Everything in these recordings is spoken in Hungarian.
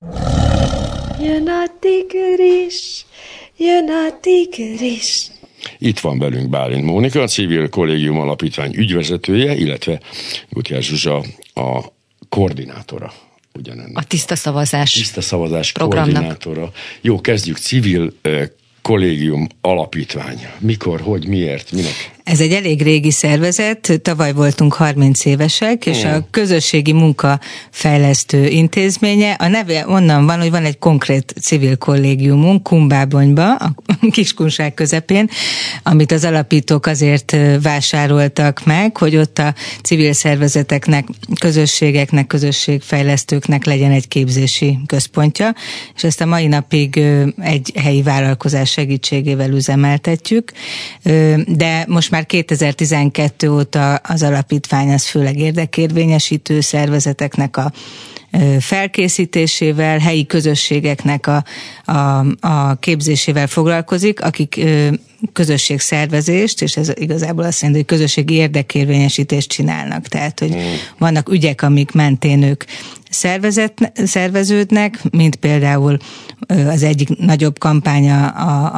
Jön a tigris, jön a tigris. Itt van velünk Bálint Mónika, a Civil Kollégium Alapítvány ügyvezetője, illetve Gutiérrez Zsuzsa a koordinátora ugyanennek. A Tiszta Szavazás programnak. Koordinátora. Jó, kezdjük. Civil Kollégium Alapítvány. Mikor, hogy, miért, minek? Ez egy elég régi szervezet, tavaly voltunk 30 évesek, és a közösségi munkafejlesztő intézménye, a neve onnan van, hogy van egy konkrét civil kollégiumunk Kumbábonyba, a Kiskunság közepén, amit az alapítók azért vásároltak meg, hogy ott a civil szervezeteknek, közösségeknek, közösségfejlesztőknek legyen egy képzési központja, és ezt a mai napig egy helyi vállalkozás segítségével üzemeltetjük, de most már 2012 óta az alapítvány az főleg érdekérvényesítő szervezeteknek a felkészítésével, helyi közösségeknek a képzésével foglalkozik, akik közösségszervezést, és ez igazából azt jelenti, hogy közösségi érdekérvényesítést csinálnak. Tehát, hogy vannak ügyek, amik mentén ők szerveződnek, mint például az egyik nagyobb kampánya,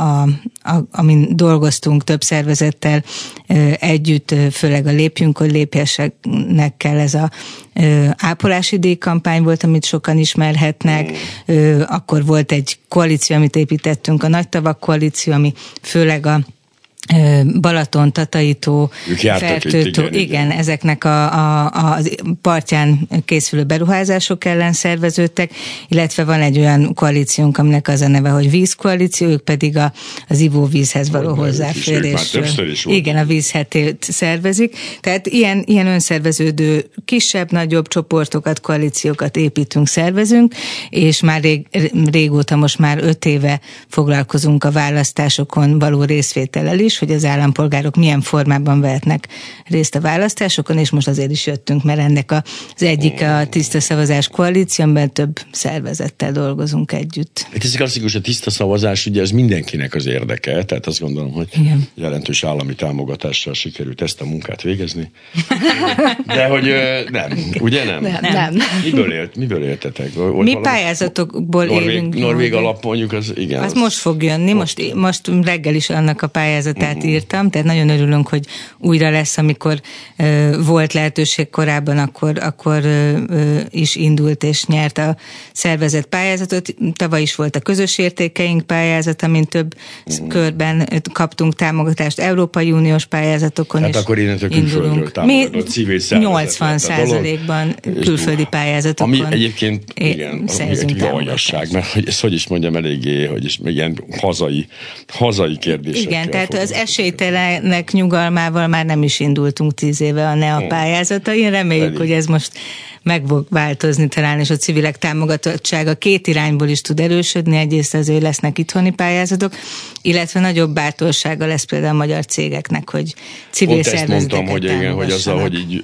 amin dolgoztunk több szervezettel együtt, főleg a Lépjünk, hogy lépjessenek kell, ez a ápolási díjkampány volt, amit sokan ismerhetnek. Akkor volt egy koalíció, amit építettünk, a Nagy Tavak koalíció, ami főleg a Balaton, Tataitó, Fertőtó, igen, ezeknek a partján készülő beruházások ellen szerveződtek, illetve van egy olyan koalíciónk, aminek az a neve, hogy vízkoalíció, ők pedig az ivóvízhez való hozzáférésről. Igen, a vízhetét szervezik. Tehát ilyen önszerveződő kisebb-nagyobb csoportokat, koalíciókat építünk, szervezünk, és már régóta, most már 5 éve foglalkozunk a választásokon való részvétellel is, hogy az állampolgárok milyen formában vehetnek részt a választásokon, és most azért is jöttünk, mert ennek az egyik a Tiszta Szavazás koalíció, amiben több szervezettel dolgozunk együtt. Ez klasszikus, a tiszta szavazás, ugye ez mindenkinek az érdeke, tehát azt gondolom, hogy jelentős állami támogatással sikerült ezt a munkát végezni. De hogy nem, ugye nem? Nem. Miből éltetek? Mi pályázatokból élünk. Norvég alap mondjuk, az igen. Az most fog jönni, most reggel is annak a pályázatát írtam, tehát nagyon örülünk, hogy újra lesz, amikor volt lehetőség korábban, akkor is indult és nyert a szervezet pályázatot. Tavaly is volt a közös értékeink pályázat, amin több körben kaptunk támogatást, Európai Uniós pályázatokon is akkor innentől külföldről támogatott civil szervezet. 80%-ban külföldi pályázatokon. Ami egyébként igen, egy aljas, mert hogy is mondjam, eléggé, hogy is ilyen hazai kérdésekkel. Igen, tehát az esélytelenek nyugalmával már nem is indultunk 10 éve a NEA pályázatain. Reméljük, hogy ez most meg fog változni talán, és a civilek támogatottsága 2 irányból is tud erősödni. Egyrészt azért lesznek itthoni pályázatok, illetve nagyobb bátorsága lesz például a magyar cégeknek, hogy civil szervezeteket támogassanak. Pont ezt mondtam, hogy azzal, hogy így,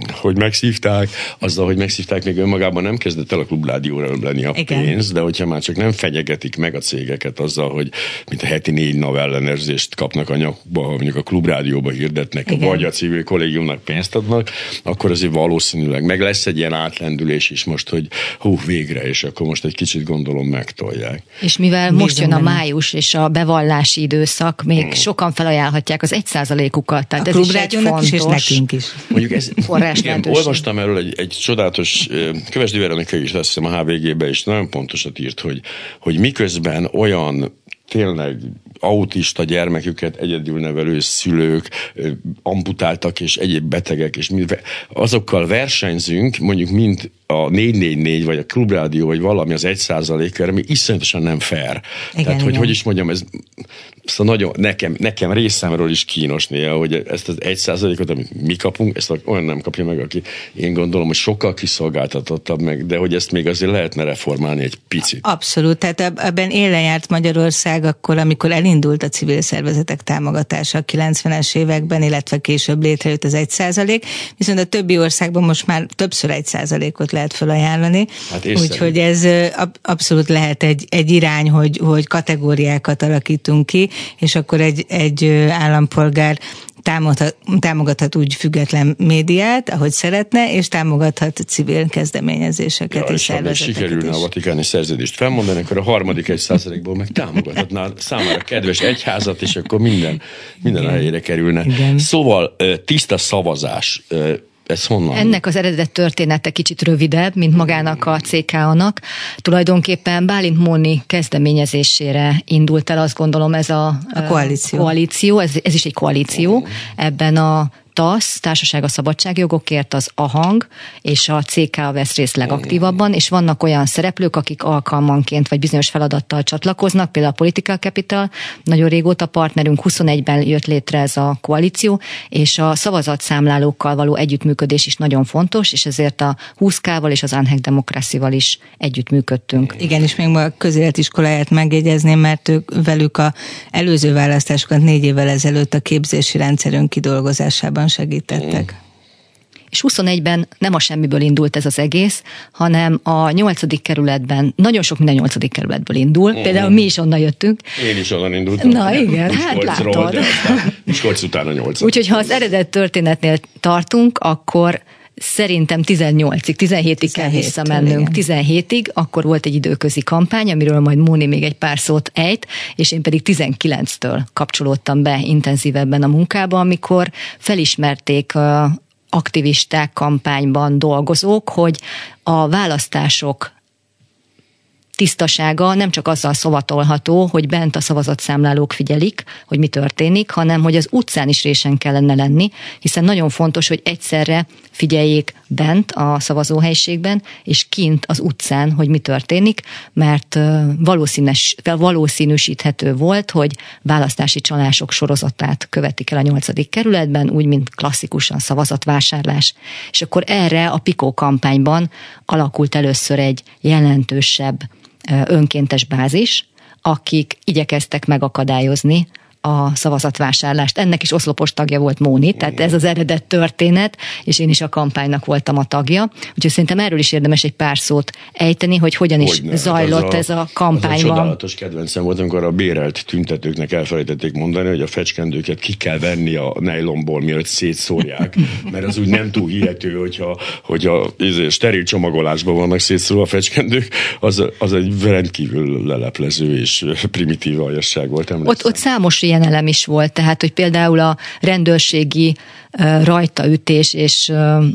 hogy megszívták, még önmagában nem kezdett el a Klubrádióra lenni a pénz, de hogyha már csak nem fenyegetik meg a cégeket azzal, hogy mint a heti 4 NAV ellenőrzést kapnak a nyakba, ha mondjuk a Klubrádióba hirdetnek, vagy a Civil Kollégiumnak pénzt adnak, akkor azért valószínűleg meg lesz egy ilyen átlendülés is most, hogy végre, és akkor most egy kicsit gondolom megtolják. És mivel most jön a május és a bevallási időszak, még sokan felajánlhatják az 1%-ukat, tehát a ez is egy fontos is, és nekünk is. Mondjuk ez, igen, olvastam erről egy csodálatos Kövesdi Veronika is, azt hiszem a HVG-be is nagyon pontosat írt, hogy miközben olyan tényleg autista gyermeküket egyedül nevelő szülők, amputáltak és egyéb betegek, és azokkal versenyzünk, mondjuk mint a 444 vagy a Klubrádió, vagy valami az 1%-ra, ami iszonyatosan nem fair. Igen, tehát, igen. hogy is mondjam, ez szóval nagyon, nekem részemről is kínos néha, hogy ezt az 1%-ot, amit mi kapunk, ezt olyan nem kapja meg, aki én gondolom, hogy sokkal kiszolgáltatottabb meg, de hogy ezt még azért lehetne reformálni egy picit. Abszolút, tehát ebben élen járt Magyarország akkor, amikor elindult a civil szervezetek támogatása a 90-es években, illetve később létrejött az 1%, viszont a többi országban most már többször 1%-ot lehet felajánlani, úgyhogy ez abszolút lehet egy irány, hogy kategóriákat alakítunk ki, és akkor egy állampolgár támogathat úgy független médiát, ahogy szeretne, és támogathat civil kezdeményezéseket és szervezeteket is. Sikerülne a vatikáni szerződést felmondani, akkor a harmadik 1%-ból meg támogathatná számára kedves egyházat, és akkor minden a helyére kerülne. Igen. Szóval tiszta szavazás. Ez honnan? Ennek az eredet története kicsit rövidebb, mint magának a CK-nak. Tulajdonképpen Bálint Móni kezdeményezésére indult el, azt gondolom, ez a koalíció. Ez is egy koalíció. Ebben a TASZ, Társaság a Szabadságjogokért, az AHANG és a CK vesz részt legaktívabban, és vannak olyan szereplők, akik alkalmanként vagy bizonyos feladattal csatlakoznak, például a Political Capital, nagyon régóta partnerünk, 21-ben jött létre ez a koalíció, és a szavazatszámlálókkal való együttműködés is nagyon fontos, és ezért a 20K-val és az Unhacked Democracy-val is együttműködtünk. Igen, és még ma a közéletiskoláját megjegyezném, mert velük a előző választásokat 4 évvel ezelőtt a képzési rendszerünk kidolgozásában segítettek. És 21-ben nem a semmiből indult ez az egész, hanem a 8. kerületben, nagyon sok minden 8. kerületből indul, például mi is onnan jöttünk. Én is onnan indultam. Na igen, hát látod. Miskolc után a 8. Úgyhogy ha az eredet történetnél tartunk, akkor szerintem 17-ig kell visszamennünk. 17-ig, akkor volt egy időközi kampány, amiről majd Móni még egy pár szót ejt, és én pedig 19-től kapcsolódtam be intenzívebben a munkába, amikor felismerték aktivisták, kampányban dolgozók, hogy a választások tisztasága nem csak azzal szavatolható, hogy bent a szavazatszámlálók figyelik, hogy mi történik, hanem hogy az utcán is résen kellene lenni, hiszen nagyon fontos, hogy egyszerre figyeljék bent a szavazóhelyiségben, és kint az utcán, hogy mi történik, mert valószínűsíthető volt, hogy választási csalások sorozatát követik el a 8. kerületben, úgy, mint klasszikusan szavazatvásárlás. És akkor erre a Pikó kampányban alakult először egy jelentősebb önkéntes bázis, akik igyekeztek megakadályozni a szavazatvásárlást. Ennek is oszlopos tagja volt Móni, tehát ez az eredet történet, és én is a kampánynak voltam a tagja. Úgyhogy szerintem erről is érdemes egy pár szót ejteni, hogy hogyan is zajlott ez a kampányban. Ez a csodálatos kedvencem volt, amikor a bérelt tüntetőknek elfelejtették mondani, hogy a fecskendőket ki kell venni a nejlomból, mielőtt szétszórják, mert az úgy nem túl hihető, hogyha steril csomagolásban vannak szétszórva a fecskendők, az egy rendkívül leleplező és primitív aljasság volt. Ott számos ilyen elem is volt, tehát, hogy például a rendőrségi rajtaütés és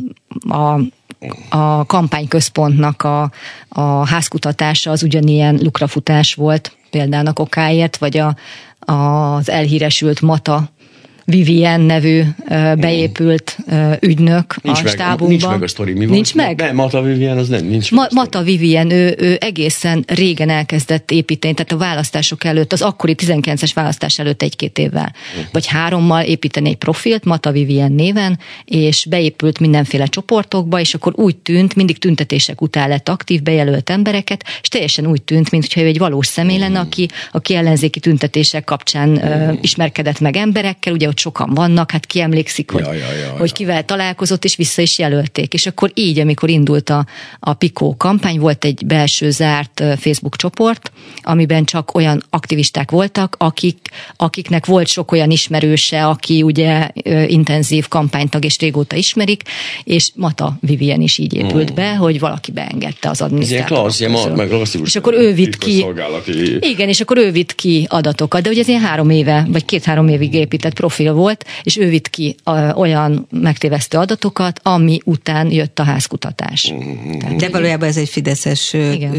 a kampányközpontnak a házkutatása az ugyanilyen lukrafutás volt például okáért, vagy az elhíresült Mata Vivien nevű beépült ügynök a stábunkban. Nincs meg a sztori. Mi nincs meg? Nem, Mata Vivien az nem. Nincs Mata Vivien, ő egészen régen elkezdett építeni, tehát a választások előtt, az akkori 19-es választás előtt 1-2 évvel, vagy 3-mal építeni egy profilt, Mata Vivien néven, és beépült mindenféle csoportokba, és akkor úgy tűnt, mindig tüntetések után lett aktív, bejelölt embereket, és teljesen úgy tűnt, mintha ő egy valós személy lenne, aki ellenzéki tüntetések kapcsán ismerkedett meg emberekkel, ugye ott sokan vannak, hát ki emlékszik, hogy kivel találkozott, és vissza is jelölték. És akkor így, amikor indult a Pikó kampány, volt egy belső zárt Facebook csoport, amiben csak olyan aktivisták voltak, akiknek volt sok olyan ismerőse, aki ugye intenzív kampánytag és régóta ismerik, és Mata Vivien is így épült be, hogy valaki beengedte az adminisztrátorok közül. És akkor ő vitt ki. Igen, és akkor ő vitt ki adatokat, de ugye ez ilyen 3 éve, vagy 2-3 évig épített profil volt, és ő vitt ki olyan megtévesztő adatokat, ami után jött a házkutatás. De valójában ez egy fideszes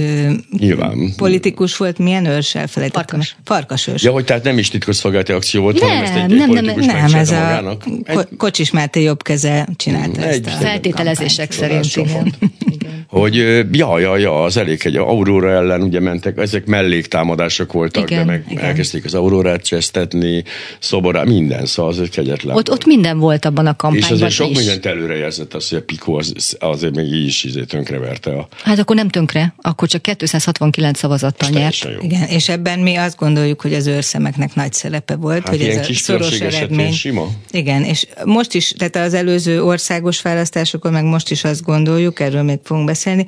politikus volt, milyen őrs, elfelejtettem. Farkas őrs. Ja, hogy tehát nem is titkosszolgálati akció volt, hanem ezt egy politikus megcsinálta magának. Kocsis Máté jobb keze csinálta ezt a feltételezések szerint. Igen. Hogy az elég egy Aurora ellen ugye mentek, ezek melléktámadások voltak, de meg elkezdték az Aurorát csesztetni, Szoborát, minden, szóval az egy kegyetlen. Ott minden volt abban a kampányban. És azért sok mindent előrejelzett az, hogy a Pikó azért még így is tönkreverte Hát akkor nem tönkre, akkor csak 269 szavazattal nyert. Igen, és ebben mi azt gondoljuk, hogy az őrszemeknek nagy szerepe volt, hogy ez a szoros eredmény. Sima? Igen, és most is, tehát az előző országos választásokon, meg most is azt gondoljuk, erről még fogunk beszélni,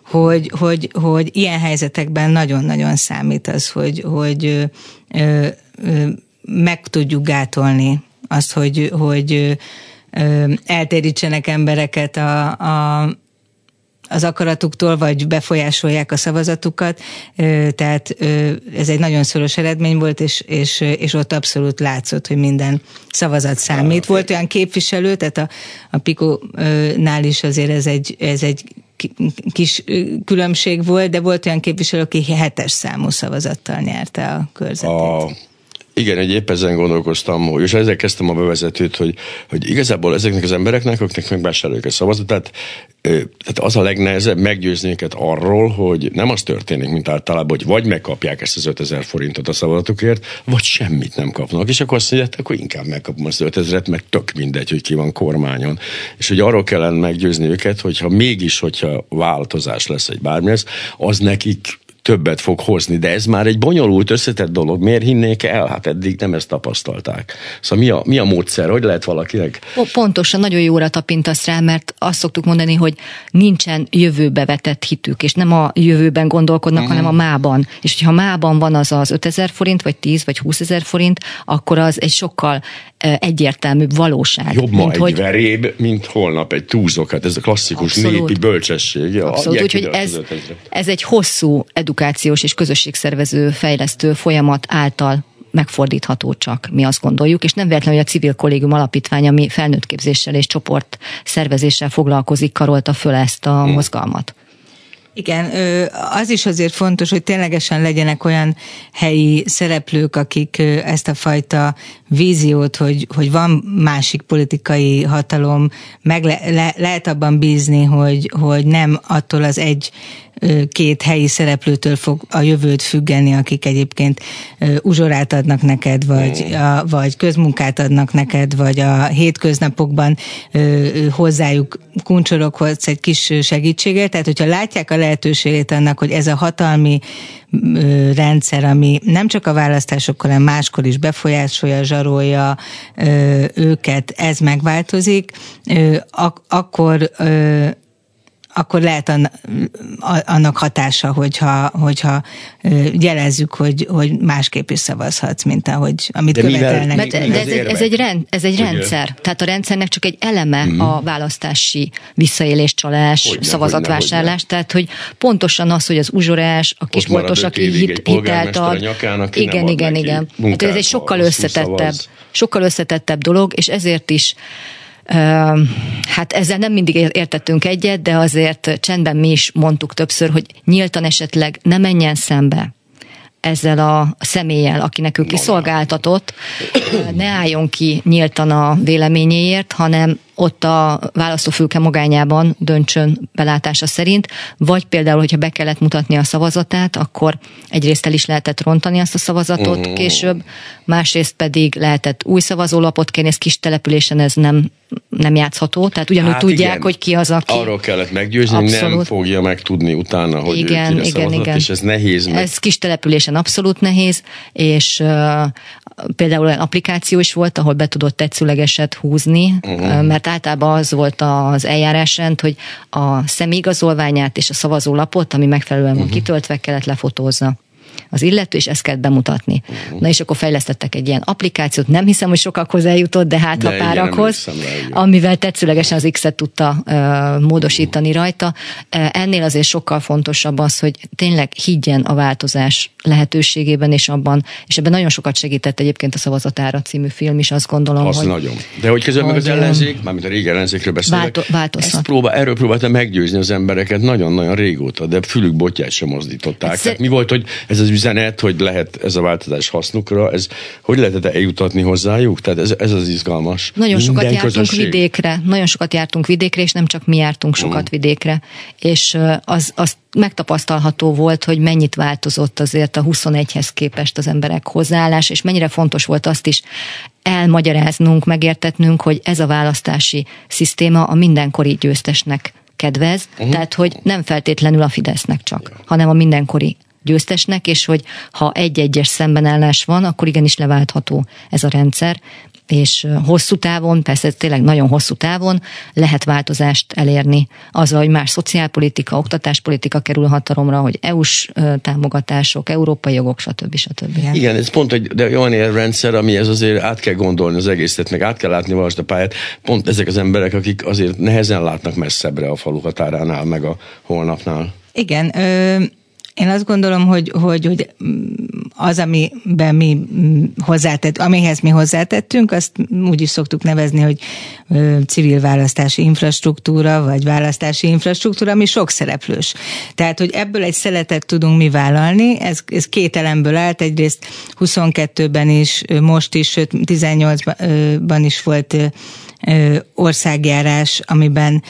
hogy ilyen helyzetekben nagyon-nagyon számít az, hogy meg tudjuk gátolni azt, hogy eltérítsenek embereket az akaratuktól, vagy befolyásolják a szavazatukat, tehát ez egy nagyon szoros eredmény volt, és ott abszolút látszott, hogy minden szavazat számít. Volt olyan képviselő, tehát a Pikónál is azért ez egy kis különbség volt, de volt olyan képviselő, aki 7-es számú szavazattal nyerte a körzetét. Igen, épp ezen gondolkoztam, és ezzel kezdtem a bevezetőt, hogy igazából ezeknek az embereknek, akiknek megvásárolják a szavazatát, tehát az a legnehezebb meggyőzni őket arról, hogy nem az történik, mint általában, hogy vagy megkapják ezt az 5000 forintot a szavazatukért, vagy semmit nem kapnak. És akkor azt mondják, hogy inkább megkapom az 5000-et, mert tök mindegy, hogy ki van kormányon. És hogy arról kellene meggyőzni őket, hogyha változás lesz, egy bármi lesz, az nekik többet fog hozni, de ez már egy bonyolult, összetett dolog. Miért hinnék el? Hát eddig nem ezt tapasztalták. Szóval mi a módszer? Hogy lehet valakinek? Pontosan, nagyon jóra tapintasz rá, mert azt szoktuk mondani, hogy nincsen jövőbe vetett hitük, és nem a jövőben gondolkodnak, hanem a mában. És hogyha mában van az 5000 forint, vagy 10, vagy 20 000 forint, akkor az egy sokkal egyértelműbb valóság. Jobb ma egy veréb, mint holnap egy túzok. Hát ez a klasszikus népi bölcsesség. Abszolút, úgyhogy ez egy hosszú edukációs és közösségszervező fejlesztő folyamat által megfordítható csak, mi azt gondoljuk, és nem véletlenül, hogy a Civil Kollégium Alapítvány, ami felnőttképzéssel és csoport szervezéssel foglalkozik, karolta föl ezt a mozgalmat. Igen, az is azért fontos, hogy ténylegesen legyenek olyan helyi szereplők, akik ezt a fajta víziót, hogy van másik politikai hatalom, meg lehet abban bízni, hogy nem attól az egy-két helyi szereplőtől fog a jövőt függeni, akik egyébként uzsorát adnak neked, vagy közmunkát adnak neked, vagy a hétköznapokban hozzájuk kuncsoroghoz egy kis segítséget. Tehát, hogyha látják a lehetőségét annak, hogy ez a hatalmi rendszer, ami nem csak a választásokkal, hanem máskor is befolyásolja, zsarolja őket, ez megváltozik, akkor lehet annak hatása, hogyha jelezzük, hogy másképp is szavazhatsz, mint amit követelnek. De ez egy rendszer. Tehát a rendszernek csak egy eleme a választási visszaélés, csalás, szavazatvásárlás. Tehát, hogy pontosan az, hogy az uzsorás, a kisboltos, aki hitelt ad. Igen. Hát ez egy sokkal összetettebb dolog, és ezért is hát ezzel nem mindig értettünk egyet, de azért csendben mi is mondtuk többször, hogy nyíltan esetleg ne menjen szembe ezzel a személlyel, akinek ő kiszolgáltatott, ne álljon ki nyíltan a véleményéért, hanem ott a választófülke magányában döntsön belátása szerint, vagy például, hogyha be kellett mutatni a szavazatát, akkor egyrészt el is lehetett rontani azt a szavazatot később, másrészt pedig lehetett új szavazólapot kérni, ez kis településen ez nem játszható, tehát ugyanúgy tudják, igen, hogy ki az, aki... Arról kellett meggyőzni, hogy nem fogja megtudni utána, hogy igen. És ez nehéz. Ez kis településen abszolút nehéz, és például olyan applikáció is volt, ahol be tudott tetszőlegeset húzni, mert általában az volt az eljárásrend, hogy a személyigazolványát és a szavazólapot, ami megfelelően van kitöltve, kellett lefotózza az illető, és ezt kellett bemutatni. Na és akkor fejlesztettek egy ilyen applikációt, nem hiszem, hogy sokakhoz eljutott, de hát a párakhoz, amivel tetszőlegesen az X-et tudta módosítani rajta. Ennél azért sokkal fontosabb az, hogy tényleg higgyen a változás lehetőségében, és ebben nagyon sokat segített egyébként a Szavazatára című film is, azt gondolom, az hogy... nagyon. De hogy közben meg az ellenzék, mármint a régi ellenzékről beszélek, erről próbáltam meggyőzni az embereket nagyon-nagyon régóta, de fülük botját sem mozdították. Mi volt, hogy ez az üzenet, hogy lehet ez a változás hasznukra, ez hogy lehetett eljutatni hozzájuk? Tehát ez az izgalmas. Nagyon sokat jártunk vidékre, és nem csak mi jártunk sokat vidékre. És az megtapasztalható volt, hogy mennyit változott azért a 21-hez képest az emberek hozzáállás, és mennyire fontos volt azt is elmagyaráznunk, megértetnünk, hogy ez a választási szisztéma a mindenkori győztesnek kedvez, tehát hogy nem feltétlenül a Fidesznek csak, hanem a mindenkori győztesnek, és hogy ha egy-egyes szembenállás van, akkor igenis leváltható ez a rendszer, és hosszú távon, persze tényleg nagyon hosszú távon lehet változást elérni azzal, hogy más szociálpolitika, oktatáspolitika kerül a hatalomra, hogy EU-s támogatások, európai jogok, stb. Igen, ez pont de olyan rendszer, amihez azért át kell gondolni az egészet, meg át kell látni valahogy a pályát. Pont ezek az emberek, akik azért nehezen látnak messzebbre a falu határánál, meg a holnapnál. Igen, én azt gondolom, hogy az, amiben amihez mi hozzátettünk, azt úgy is szoktuk nevezni, hogy civil választási infrastruktúra, vagy választási infrastruktúra, ami sok szereplős. Tehát, hogy ebből egy szeletet tudunk mi vállalni, ez két elemből állt, egyrészt 22-ben is, most is, sőt 18-ban is volt országjárás, amiben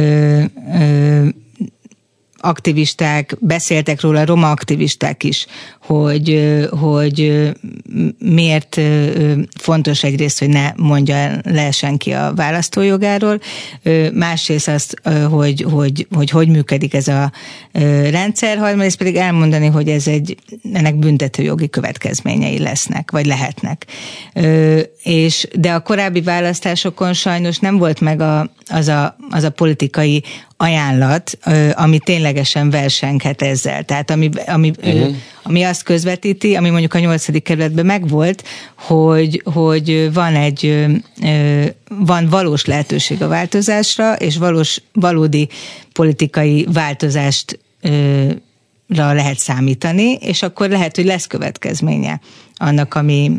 aktivisták beszéltek róla, roma aktivisták is, hogy miért fontos egyrészt, hogy ne mondja le senki a választójogáról, másrészt azt, hogy működik ez a rendszer, harmadrészt pedig elmondani, hogy ennek büntetőjogi következményei lesznek, vagy lehetnek. De a korábbi választásokon sajnos nem volt meg az a politikai ajánlat, ami ténylegesen versenghet ezzel. Tehát ami azt közvetíti, ami mondjuk a 8. kerületben megvolt, hogy van valós lehetőség a változásra, és valódi politikai változást lehet számítani, és akkor lehet, hogy lesz következménye annak, ami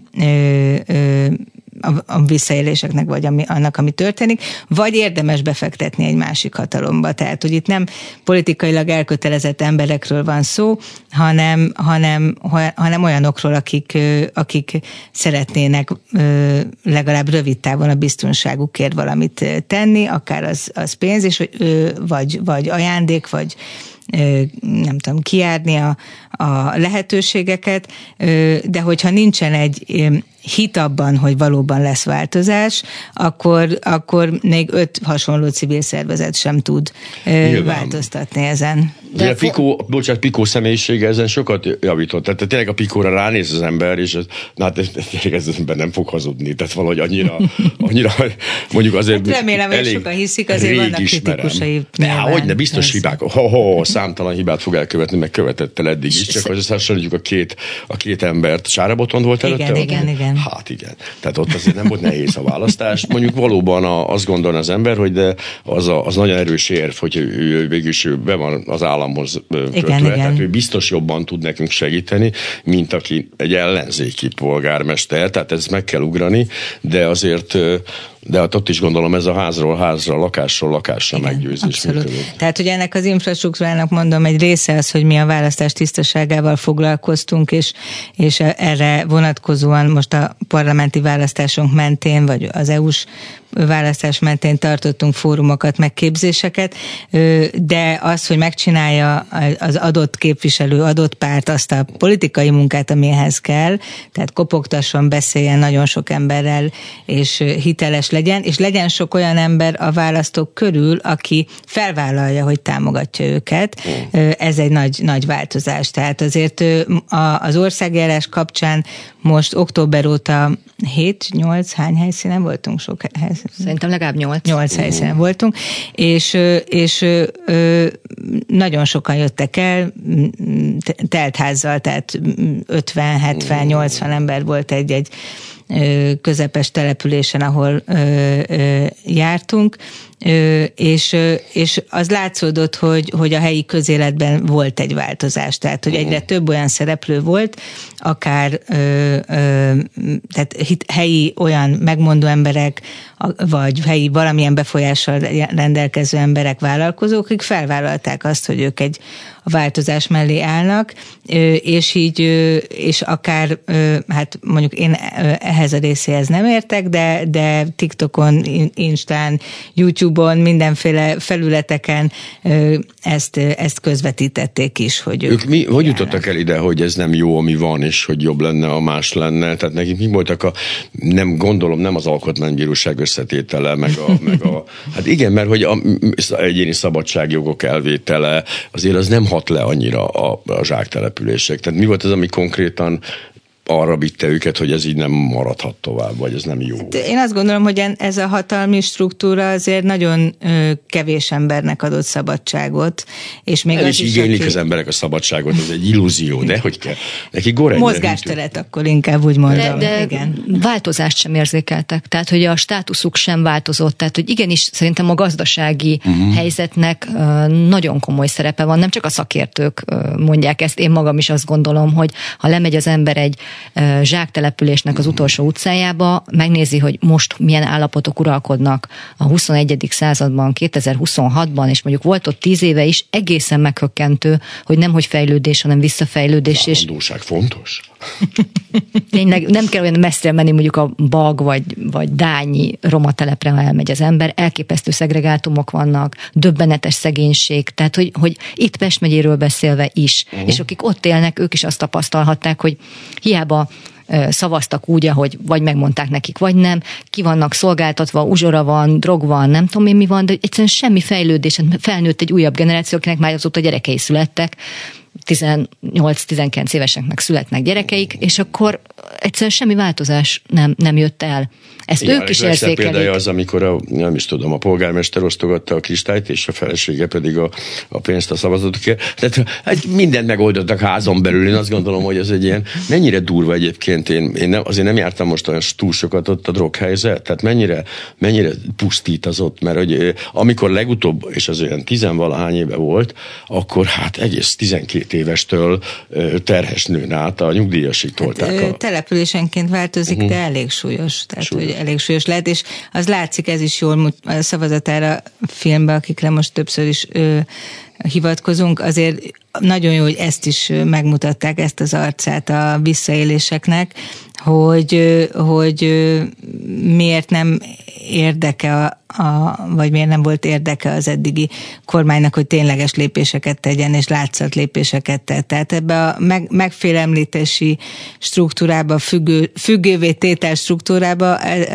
a visszaéléseknek, vagy annak, ami történik, vagy érdemes befektetni egy másik hatalomba. Tehát, hogy itt nem politikailag elkötelezett emberekről van szó, hanem olyanokról, akik szeretnének legalább rövid távon a biztonságukért valamit tenni, akár az pénz, és vagy ajándék, vagy nem tudom, kijárni a lehetőségeket, de hogyha nincsen egy hit abban, hogy valóban lesz változás, akkor még 5 hasonló civil szervezet sem tud változtatni ezen. De Picó személyisége ezen sokat javított. Tehát tényleg a Picóra ránéz az ember, és ez az ember nem fog hazudni. Tehát valahogy annyira mondjuk azért remélem, hogy sokan hiszik, azért vannak kritikusai. Hogyne, biztos hibák. Számtalan hibát fog elkövetni, meg követett el eddig is. Csak hogy összehasonlítjuk a két embert. Sára Botond volt előtte? Igen. Hát igen. Tehát ott azért nem volt nehéz a választás. Mondjuk valóban azt gondolna az ember, hogy de az nagyon erős érv, hogy ő végülis be van az államhoz kötve. Tehát ő biztos jobban tud nekünk segíteni, mint aki egy ellenzéki polgármester. Tehát ezt meg kell ugrani, de azért de ott is gondolom ez a házról házra, lakásról lakásra meggyőzés működik. Tehát, hogy ennek az infrastruktúrának mondom, egy része az, hogy mi a választás tisztaságával foglalkoztunk, és erre vonatkozóan most a parlamenti választásunk mentén, vagy az EU-s választás mentén tartottunk fórumokat, megképzéseket, de az, hogy megcsinálja az adott képviselő, adott párt azt a politikai munkát, amihez kell, tehát kopogtasson, beszéljen nagyon sok emberrel, és hiteles legyen, és legyen sok olyan ember a választók körül, aki felvállalja, hogy támogatja őket. Ez egy nagy változás. Tehát azért az országjárás kapcsán most október óta 7-8, hány helyszínen voltunk? Sok helyszínen? Szerintem legalább 8. 8 helyszínen voltunk, és nagyon sokan jöttek el, teltházzal, tehát 50-70-80 ember volt egy közepes településen, ahol jártunk, és az látszódott, hogy a helyi közéletben volt egy változás, tehát hogy egyre több olyan szereplő volt, akár tehát helyi olyan megmondó emberek, vagy helyi valamilyen befolyással rendelkező emberek, vállalkozók, akik felvállalták azt, hogy ők a változás mellé állnak, és akár, hát mondjuk én ehhez a részéhez nem értek, de TikTokon, Instán, YouTube-on, mindenféle felületeken ezt közvetítették is, hogy ők hogy jutottak el ide, hogy ez nem jó, ami van, és hogy jobb lenne, a más lenne? Tehát nekik mi voltak nem az alkotmánybíróság összetétele, meg a hát igen, mert hogy az egyéni szabadságjogok elvétele, azért az nem hat le annyira a zsáktelepülések. Tehát mi volt az, ami konkrétan arra vitte őket, hogy ez így nem maradhat tovább, vagy ez nem jó. Én azt gondolom, hogy ez a hatalmi struktúra azért nagyon kevés embernek adott szabadságot. És még el is igénylik az emberek a szabadságot, ez egy illúzió, de hogy kell. Neki mozgásteret akkor inkább úgy mondom. De igen. Változást sem érzékeltek. Tehát, hogy a státuszuk sem változott. Tehát, hogy igenis szerintem a gazdasági helyzetnek nagyon komoly szerepe van. Nem csak a szakértők mondják ezt, én magam is azt gondolom, hogy ha lemegy az ember egy zsáktelepülésnek az utolsó utcájába, megnézi, hogy most milyen állapotok uralkodnak a 21. században, 2026-ban, és mondjuk volt ott 10 éve is, egészen meghökkentő, hogy nemhogy fejlődés, hanem visszafejlődés. A állandóság fontos. Tényleg nem kell olyan messzire menni, mondjuk a Bag vagy Dányi roma telepre, ha elmegy az ember. Elképesztő szegregátumok vannak, döbbenetes szegénység, tehát hogy itt Pest megyéről beszélve is, és akik ott élnek, ők is azt tapasztalhatták, hogy hiába szavaztak úgy, ahogy vagy megmondták nekik, vagy nem, ki vannak szolgáltatva, uzsora van, drog van, nem tudom én mi van, de egyszerűen semmi fejlődés, felnőtt egy újabb generáció, akinek már azóta gyerekei születtek, 18-19 éveseknek születnek gyerekeik, és akkor egyszerűen semmi változás nem jött el. Ezt igen, ők is érzékelik. Példája az, amikor a polgármester osztogatta a kristályt, és a felesége pedig a pénzt a szavazatokért. Tehát mindent megoldottak házon belül. Én azt gondolom, hogy ez egy ilyen, mennyire durva egyébként. Én azért nem jártam most olyan túl sokat ott a droghelyzet, tehát mennyire pusztít az ott, mert hogy amikor legutóbb, és az olyan 10-valahány éve volt, akkor hát egész 12 évestől terhes nőn át a nyugdíjasig tolták. Településenként változik, de elég súlyos. Tehát, hogy elég súlyos lehet, és az látszik, ez is jól a szavazatára filmben, akikre most többször is hivatkozunk, azért nagyon jó, hogy ezt is megmutatták, ezt az arcát a visszaéléseknek, hogy miért nem érdeke vagy miért nem volt érdeke az eddigi kormánynak, hogy tényleges lépéseket tegyen, és látszat lépéseket tett. Tehát ebbe a megfélemlítési struktúrába, függővé tétel struktúrába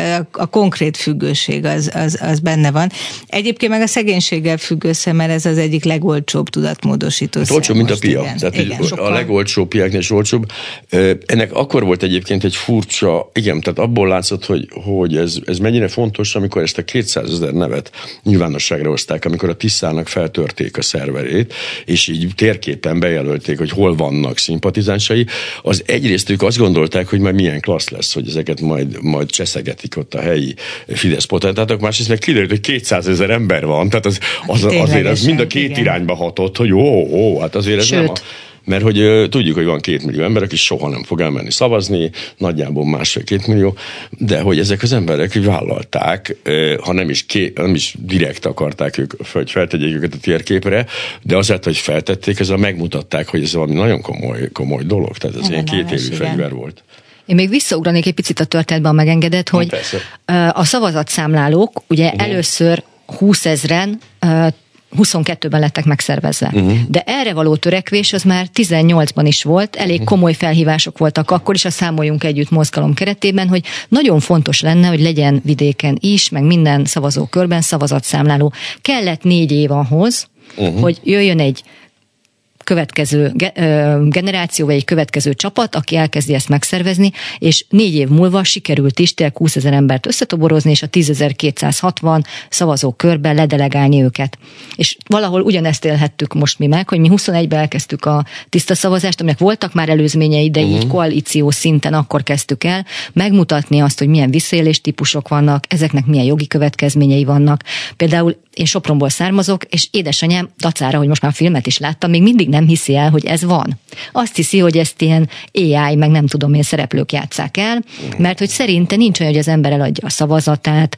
a konkrét függőség az benne van. Egyébként meg a szegénységgel függ össze, mert ez az egyik legolcsóbb tudatmódosító. Olcsóbb, mint a pia. Igen. Tehát igen, a legolcsóbb piáknél is olcsóbb. Ennek akkor volt egyébként egy furcsa, igen, tehát abból látszott, hogy ez mennyire fontos, amikor ezt a 200 000 nevet nyilvánosságra hozták, amikor a Tiszának feltörték a szerverét, és így térképen bejelölték, hogy hol vannak szimpatizánsai, az egyrészt ők azt gondolták, hogy majd milyen klassz lesz, hogy ezeket majd cseszegetik ott a helyi Fidesz potentátok, másrészt meg kiderült, hogy 200 000 ember van, tehát azért az mind a két irányba hatott, hogy hát azért ez nem mert hogy tudjuk, hogy van 2 millió ember, aki soha nem fog elmenni szavazni, nagyjából 1,5-2 millió, de hogy ezek az emberek vállalták, ha nem is direkt akarták ők, hogy feltegyék őket a térképre, de azért, hogy feltették, ezzel megmutatták, hogy ez valami nagyon komoly dolog, tehát ez ilyen 2 évű fegyver volt. Én még visszaugranék egy picit a történetben, ha megengedett, hogy a szavazatszámlálók ugye először 20 000-en 22-ben lettek megszervezve. De erre való törekvés az már 18-ban is volt, elég komoly felhívások voltak akkor is a Számoljunk Együtt mozgalom keretében, hogy nagyon fontos lenne, hogy legyen vidéken is, meg minden szavazókörben szavazatszámláló. Kellett 4 év ahhoz, hogy jöjjön egy következő generáció, vagy egy következő csapat, aki elkezdi ezt megszervezni, és 4 év múlva sikerült is tényleg 20 000 embert összetoborozni, és a 10.260 szavazókörben ledelegálni őket. És valahol ugyanezt élhettük most mi meg, hogy mi 21-ben elkezdtük a tiszta szavazást, aminek voltak már előzményei, de így koalíció szinten akkor kezdtük el megmutatni azt, hogy milyen visszaélés típusok vannak, ezeknek milyen jogi következményei vannak. Például én Sopronból származok, és édesanyám dacára, hogy most már a filmet is láttam, még mindig nem hiszi el, hogy ez van. Azt hiszi, hogy ezt ilyen AI, meg nem tudom én szereplők játsszák el, mert hogy szerinte nincs olyan, hogy az ember eladja a szavazatát,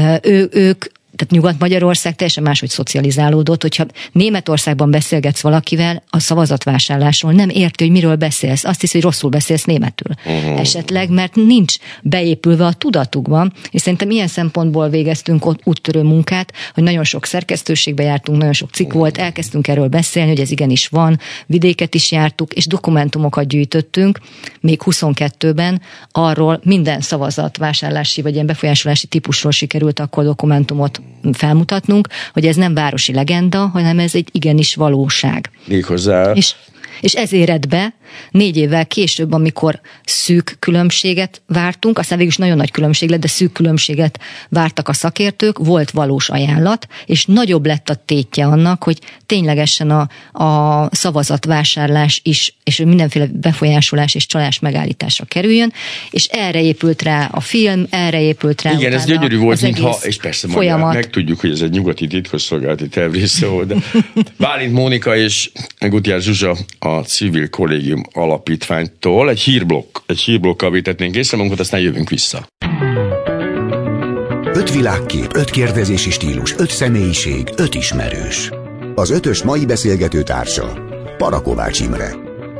ők tehát Nyugat-Magyarország teljesen máshogy szocializálódott, hogyha Németországban beszélgetsz valakivel a szavazatvásárlásról, nem érti, hogy miről beszélsz. Azt hiszi, hogy rosszul beszélsz németül. Esetleg, mert nincs beépülve a tudatukban, és szerintem ilyen szempontból végeztünk ott úttörő munkát, hogy nagyon sok szerkesztőségbe jártunk, nagyon sok cikk volt, elkezdtünk erről beszélni, hogy ez igenis van, vidéket is jártuk, és dokumentumokat gyűjtöttünk, még 22-ben arról minden szavazatvásárlási vagy ilyen befolyásolási típusról sikerült akkor dokumentumot felmutatnunk, hogy ez nem városi legenda, hanem ez egy igenis valóság. Méghozzá. És ez éred be, 4 évvel később, amikor szűk különbséget vártunk, aztán végül is nagyon nagy különbség lett, de szűk különbséget vártak a szakértők, volt valós ajánlat, és nagyobb lett a tétje annak, hogy ténylegesen a szavazatvásárlás is, és mindenféle befolyásolás és csalás megállításra kerüljön, és erre épült rá a film, erre épült rá. Igen, ez gyönyörű volt, mintha, és persze megtudjuk, hogy ez egy nyugati titkosszolgálati terv része volt, de Bálint Mónika és Gutiérrez Zsuzsa a Civil Kollégium Alapítványtól egy hírblokkal vitetnénk észre magunkat, aztán jövünk vissza. 5 világkép, 5 kérdezési stílus, 5 személyiség, 5 ismerős. Az 5-ös mai beszélgető társa Parakovács Imre.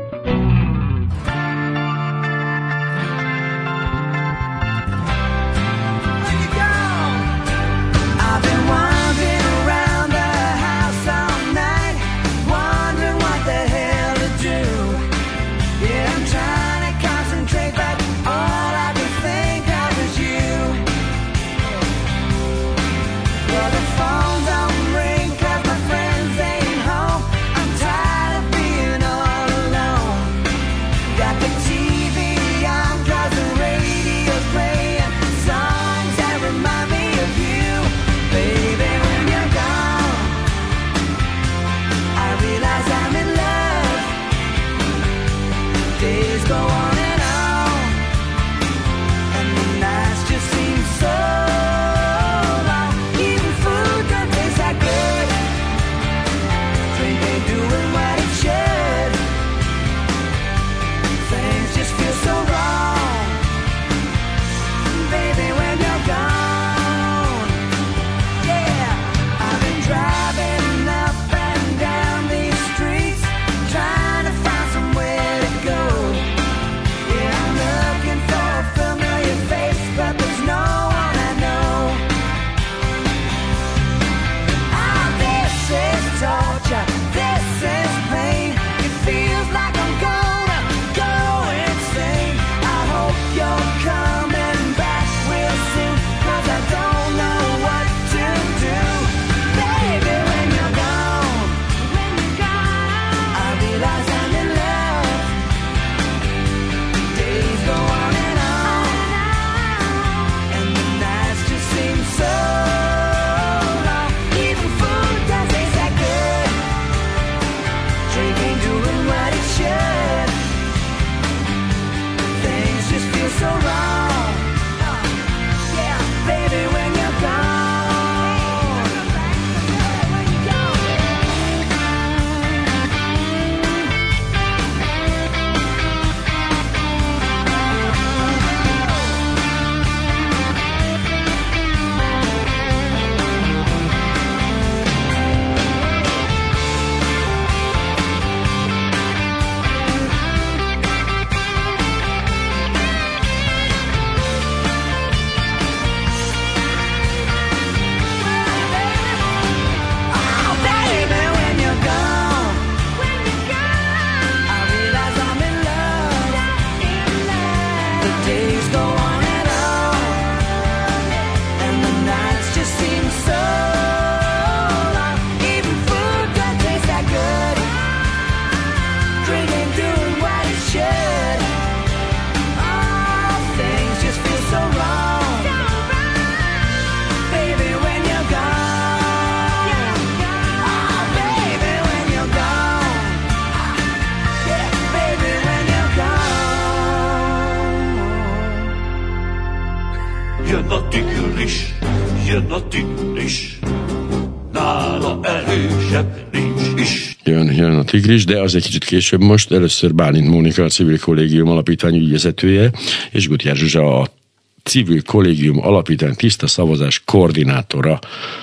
jön a tigris, nála erősebb nincs is. Jön a tigris, de az egy kicsit később most. Először Bálint Mónika, a Civil Kollégium Alapítvány ügyvezetője, és Gutiérrez Zsuzsa, a Civil Kollégium Alapítvány tiszta szavazás koordinátora.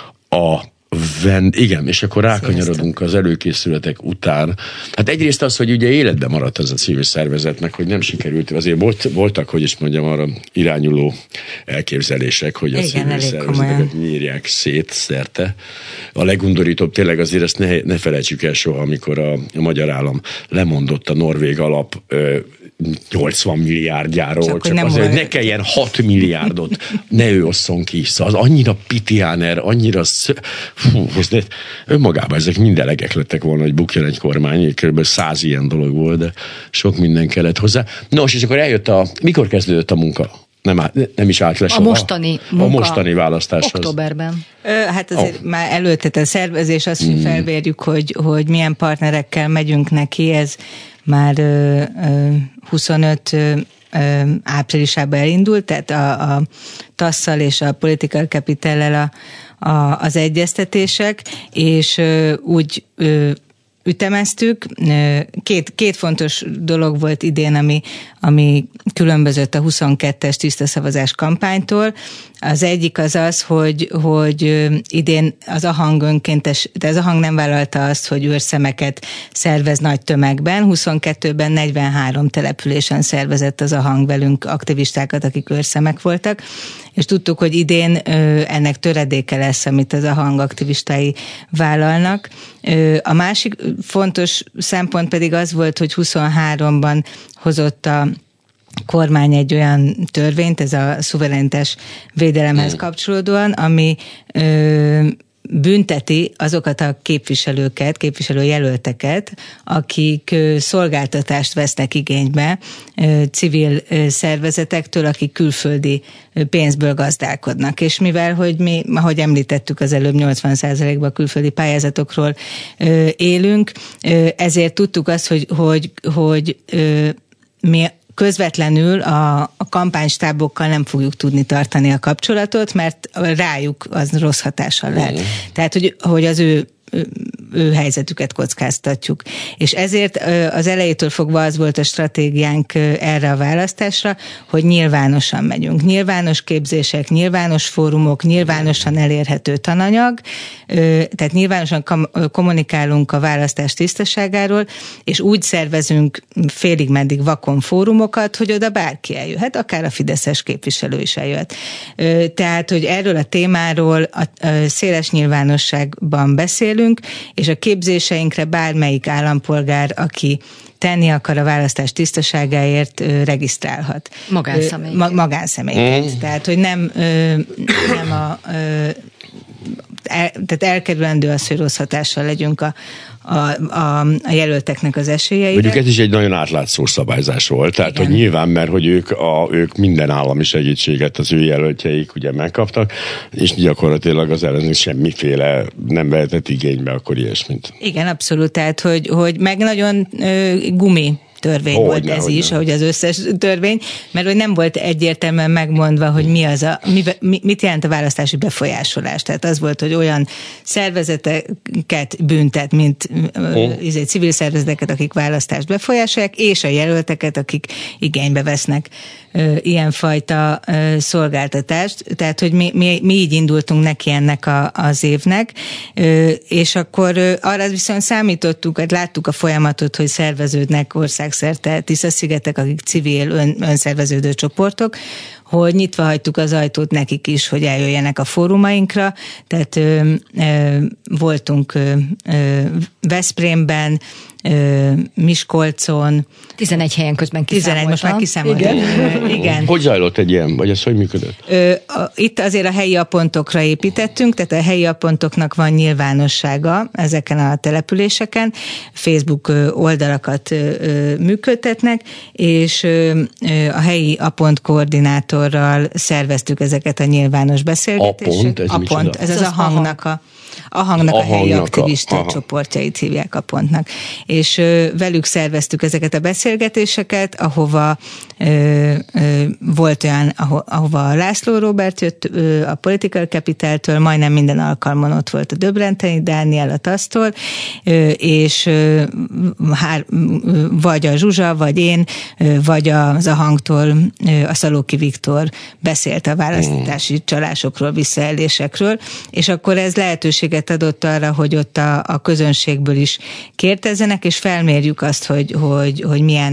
Igen, és akkor rákanyarodunk az előkészületek után. Hát egyrészt az, hogy ugye életben maradt az a civil szervezetnek, hogy nem sikerült, azért voltak, hogy is mondjam, arra irányuló elképzelések, hogy a civil szervezeteket nyírják szét szerte. A legundorítóbb tényleg azért ezt ne felejtsük el soha, amikor a magyar állam lemondott a norvég alap 80 milliárdjáról, csak nem azért, hogy ne kelljen 6 milliárdot, ne ő osszon ki. Szóval az annyira pitiáner, annyira önmagában ezek mind elegek lettek volna, hogy bukjon egy kormány, kb. 100 ilyen dolog volt, de sok minden kellett hozzá. Nos, és akkor mikor kezdődött a munka? Nem is állt le soha. A mostani választáshoz. Októberben. Hát azért már előtte a szervezés, azt, hogy felvérjük, hogy milyen partnerekkel megyünk neki, ez már 25 áprilisában elindult, tehát a TASZ-szal és a Political Capital-lel az egyeztetések, és úgy ütemeztük. Két fontos dolog volt idén, ami különbözött a 22-es tiszta szavazás kampánytól. Az egyik az, hogy idén az AHANG önkéntes, de az AHANG nem vállalta azt, hogy őrszemeket szervez nagy tömegben. 22-ben 43 településen szervezett az AHANG velünk aktivistákat, akik őrszemek voltak, és tudtuk, hogy idén ennek töredéke lesz, amit az AHANG aktivistái vállalnak. A másik fontos szempont pedig az volt, hogy 23-ban hozott a kormány egy olyan törvényt, ez a szuverenitás védelemhez kapcsolódóan, ami bünteti azokat a képviselőjelölteket, akik szolgáltatást vesznek igénybe civil szervezetektől, akik külföldi pénzből gazdálkodnak. És mivel, hogy mi, ahogy említettük az előbb, 80%-ban külföldi pályázatokról élünk, ezért tudtuk azt, hogy mi közvetlenül a kampánystábokkal nem fogjuk tudni tartani a kapcsolatot, mert rájuk az rossz hatással lehet. Tehát, hogy az ő helyzetüket kockáztatjuk. És ezért az elejétől fogva az volt a stratégiánk erre a választásra, hogy nyilvánosan megyünk. Nyilvános képzések, nyilvános fórumok, nyilvánosan elérhető tananyag, tehát nyilvánosan kommunikálunk a választás tisztaságáról, és úgy szervezünk félig meddig vakon fórumokat, hogy oda bárki eljöhet, akár a fideszes képviselő is eljöhet. Tehát, hogy erről a témáról a széles nyilvánosságban beszélünk, és a képzéseinkre bármelyik állampolgár, aki tenni akar a választás tisztaságáért, regisztrálhat. Magánszemélyként. Tehát, hogy tehát elkerülendő az, hogy rossz hatással legyünk a jelölteknek az esélyeire. Mondjuk ez is egy nagyon átlátszó szabályzás volt, tehát igen. Hogy nyilván, mert hogy ők minden állami segítséget az ő jelöltjeik ugye megkaptak, és gyakorlatilag az ellenzék semmiféle nem vehetett igénybe akkor ilyesmit. Igen, abszolút, tehát hogy meg nagyon gumi törvény volt ez is, ahogy az összes törvény, mert hogy nem volt egyértelműen megmondva, hogy mit jelent a választási befolyásolás. Tehát az volt, hogy olyan szervezeteket büntet, mint civil szervezeteket, akik választást befolyásolják, és a jelölteket, akik igénybe vesznek ilyenfajta szolgáltatást. Tehát, hogy mi így indultunk neki ennek az évnek, és akkor arra viszont számítottuk, hogy láttuk a folyamatot, hogy szerveződnek országszerte Tisza-szigetek, akik civil önszerveződő csoportok, hogy nyitva hagytuk az ajtót nekik is, hogy eljöjjenek a fórumainkra, tehát voltunk Veszprémben, Miskolcon. 11 helyen közben kiszámoltam. 11, most már kiszámoltam. Igen. Hogy zajlott egy ilyen, vagy ez hogy működött? Itt azért a helyi apontokra építettünk, tehát a helyi apontoknak van nyilvánossága ezeken a településeken, Facebook oldalakat működtetnek, és a helyi apont koordinátorral szerveztük ezeket a nyilvános beszélgetéseket. Apont, ez az a hangnak a helyi aktivista csoportjait hívják a pontnak. És velük szerveztük ezeket a beszélgetéseket, ahova volt olyan, ahova László Róbert jött a Political Capital-től, majdnem minden alkalmon ott volt a Döbrenteni Dániel a TASZ-tól, és vagy a Zsuzsa, vagy én, vagy az a hangtól a Szalóki Viktor beszélt a választási csalásokról, visszaélésekről, és akkor ez lehetőséget adott arra, hogy ott a közönségből is kérdezzenek, és felmérjük azt, hogy milyen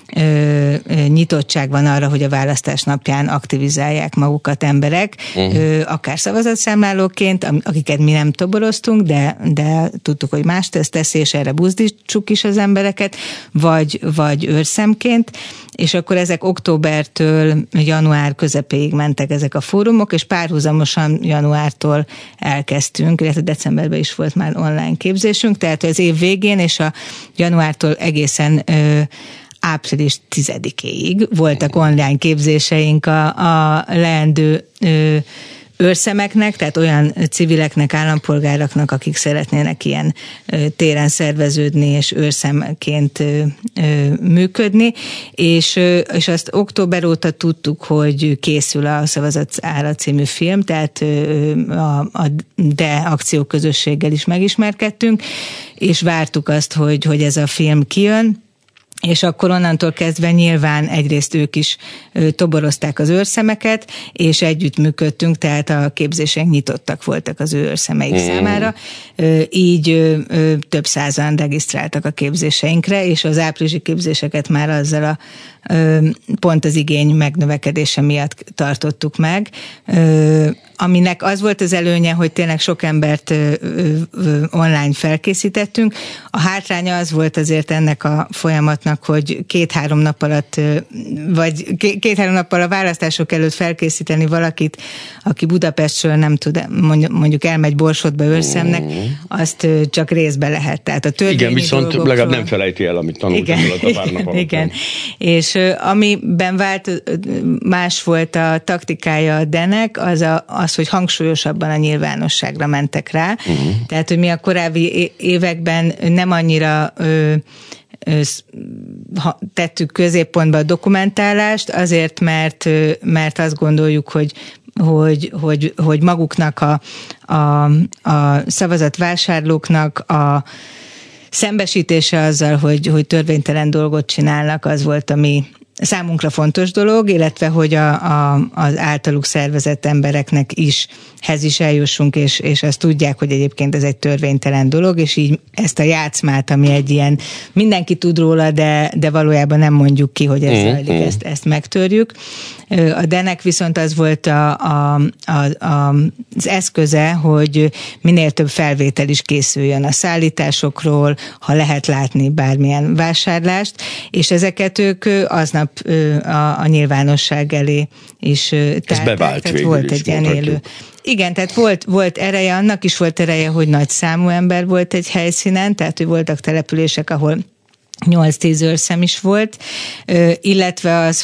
nyitottság van arra, hogy a választás napján aktivizálják magukat emberek, akár szavazatszámlálóként, akiket mi nem toboroztunk, de tudtuk, hogy más teszi, és erre buzdítsuk is az embereket, vagy őrszemként, és akkor ezek októbertől január közepéig mentek ezek a fórumok, és párhuzamosan januártól elkezdtünk, illetve decemberben is volt már online képzésünk, tehát az év végén és a januártól egészen április 10-éig voltak online képzéseink a leendő őrszemeknek, tehát olyan civileknek, állampolgároknak, akik szeretnének ilyen téren szerveződni és őrszemként működni, és azt október óta tudtuk, hogy készül a Szavazat Ára című film, tehát a DE akcióközösséggel is megismerkedtünk, és vártuk azt, hogy ez a film kijön, és akkor onnantól kezdve nyilván egyrészt ők is toborozták az őrszemeket, és együttműködtünk, tehát a képzéseink nyitottak voltak az ő őrszemeik számára. Így több százan regisztráltak a képzéseinkre, és az áprilisi képzéseket már azzal pont az igény megnövekedése miatt tartottuk meg, aminek az volt az előnye, hogy tényleg sok embert online felkészítettünk. A hátránya az volt azért ennek a folyamatnak, hogy 2-3 nap alatt, vagy 2-3 nappal a választások előtt felkészíteni valakit, aki Budapestről nem tud, mondjuk elmegy Borsodba őrszemnek, azt csak részbe lehet. Tehát a törvényi igen, viszont legalább nem felejti el, amit tanultam alatt a pár nap alatt. Igen, és amiben más volt a taktikája a DE-nek, az, hogy hangsúlyosabban a nyilvánosságra mentek rá. Tehát, hogy mi a korábbi években nem annyira tettük középpontba a dokumentálást, azért, mert azt gondoljuk, hogy maguknak a szavazatvásárlóknak a szembesítése azzal, hogy törvénytelen dolgot csinálnak, az volt, ami számunkra fontos dolog, illetve hogy az általuk szervezett embereknek is eljussunk, és azt tudják, hogy egyébként ez egy törvénytelen dolog, és így ezt a játszmát, ami egy ilyen, mindenki tud róla, de valójában nem mondjuk ki, hogy ez zajlik, ezt megtörjük. A DE-nek viszont az volt az eszköze, hogy minél több felvétel is készüljön a szállításokról, ha lehet látni bármilyen vásárlást, és ezeket ők aznap a nyilvánosság elé is tárták. Ez bevált végül volt egy ilyen élő. Igen, tehát volt ereje, annak is volt ereje, hogy nagy számú ember volt egy helyszínen, tehát hogy voltak települések, ahol 8-10 őrszem is volt, illetve az,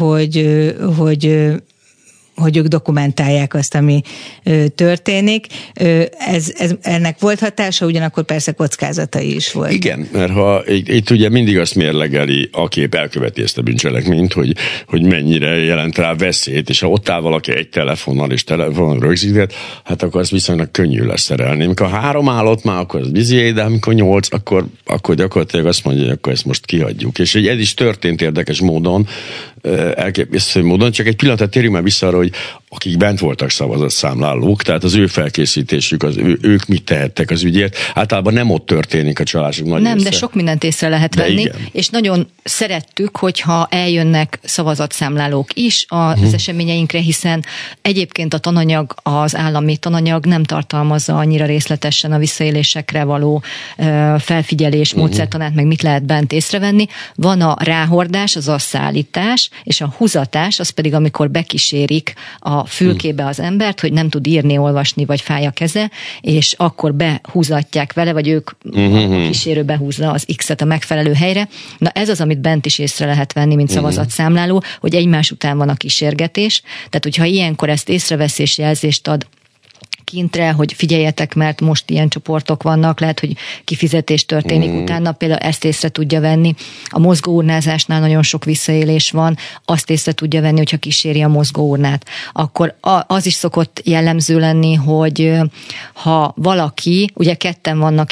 hogy ők dokumentálják azt, ami történik. Ennek volt hatása, ugyanakkor persze kockázatai is volt. Igen, mert ha itt ugye mindig azt mérlegeli, aki elköveti ezt a bűncselekményt, hogy mennyire jelent rá veszélyt, és ha ott áll valaki egy telefonnal és telefonon rögzített, hát akkor az viszonylag könnyű lesz szerelni. Amikor 3 állott már, akkor az bizi, de amikor 8, akkor gyakorlatilag azt mondja, hogy akkor ezt most kihagyjuk. És ez is történt érdekes módon, elképesztő módon, csak egy pillanat térjünk már vissza arra, hogy akik bent voltak szavazatszámlálók, tehát az ő felkészítésük, ők mit tehettek az ügyért. Általában nem ott történik a csalások nagy nem, része. de sok mindent észre lehet venni, és nagyon szerettük, hogyha eljönnek szavazatszámlálók is az eseményeinkre, hiszen egyébként a tananyag, az állami tananyag nem tartalmazza annyira részletesen a visszaélésekre való felfigyelés, módszertanát, meg mit lehet bent észrevenni. Van a ráhordás, az a szállítás, és a húzatás, az pedig amikor bekísérik a fülkébe az embert, hogy nem tud írni, olvasni, vagy fáj a keze, és akkor behúzatják vele, vagy ők a kísérő behúzza az X-et a megfelelő helyre. Na ez az, amit bent is észre lehet venni, mint szavazatszámláló, hogy egymás után van a kísérgetés. Tehát, hogyha ilyenkor ezt észrevesz és jelzést ad kintre, hogy figyeljetek, mert most ilyen csoportok vannak, lehet, hogy kifizetés történik utána, például ezt észre tudja venni. A mozgóurnázásnál nagyon sok visszaélés van, azt észre tudja venni, hogyha kíséri a mozgóurnát. Akkor az is szokott jellemző lenni, hogy ha valaki, ugye ketten vannak egy-egy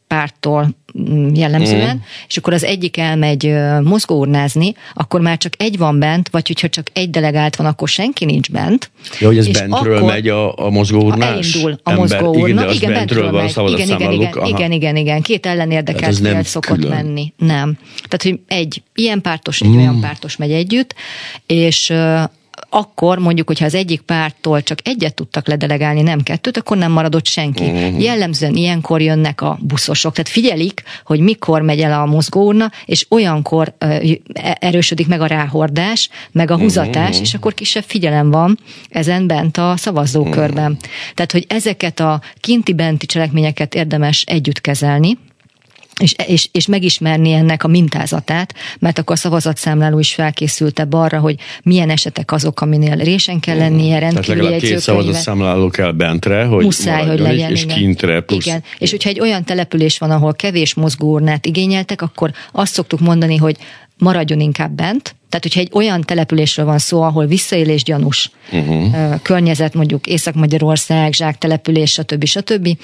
párttól jellemzően, és akkor az egyik elmegy mozgóurnázni, akkor már csak egy van bent, vagy hogyha csak egy delegált van, akkor senki nincs bent. Ja, hogy ez bentről akkor megy a mozgóurnás? Elindul a mozgóurna. Igen, bentről van igen. Két ellenérdekelt fél szokott menni. Nem. Tehát, hogy egy ilyen pártos, egy olyan pártos megy együtt, és akkor mondjuk, hogyha az egyik párttól csak egyet tudtak ledelegálni, nem kettőt, akkor nem maradott senki. Jellemzően ilyenkor jönnek a buszosok, tehát figyelik, hogy mikor megy el a mozgóurna, és olyankor erősödik meg a ráhordás, meg a húzatás, és akkor kisebb figyelem van ezen bent a szavazókörben. Tehát, hogy ezeket a kinti-benti cselekményeket érdemes együtt kezelni, és megismerni ennek a mintázatát, mert akkor a szavazatszámláló is felkészültebb arra, hogy milyen esetek azok, aminél résen kell lennie, rendkívüli jegyzőkönyvvel. Tehát legalább 2 szavazatszámláló kell bentre, hogy muszáj, hogy legyen, és kintre plusz. Igen, és hogyha egy olyan település van, ahol kevés mozgóurnát igényeltek, akkor azt szoktuk mondani, hogy maradjon inkább bent. Tehát, hogyha egy olyan településről van szó, ahol visszaélés gyanús környezet, mondjuk Észak-Magyarország, zsáktelepülés, stb.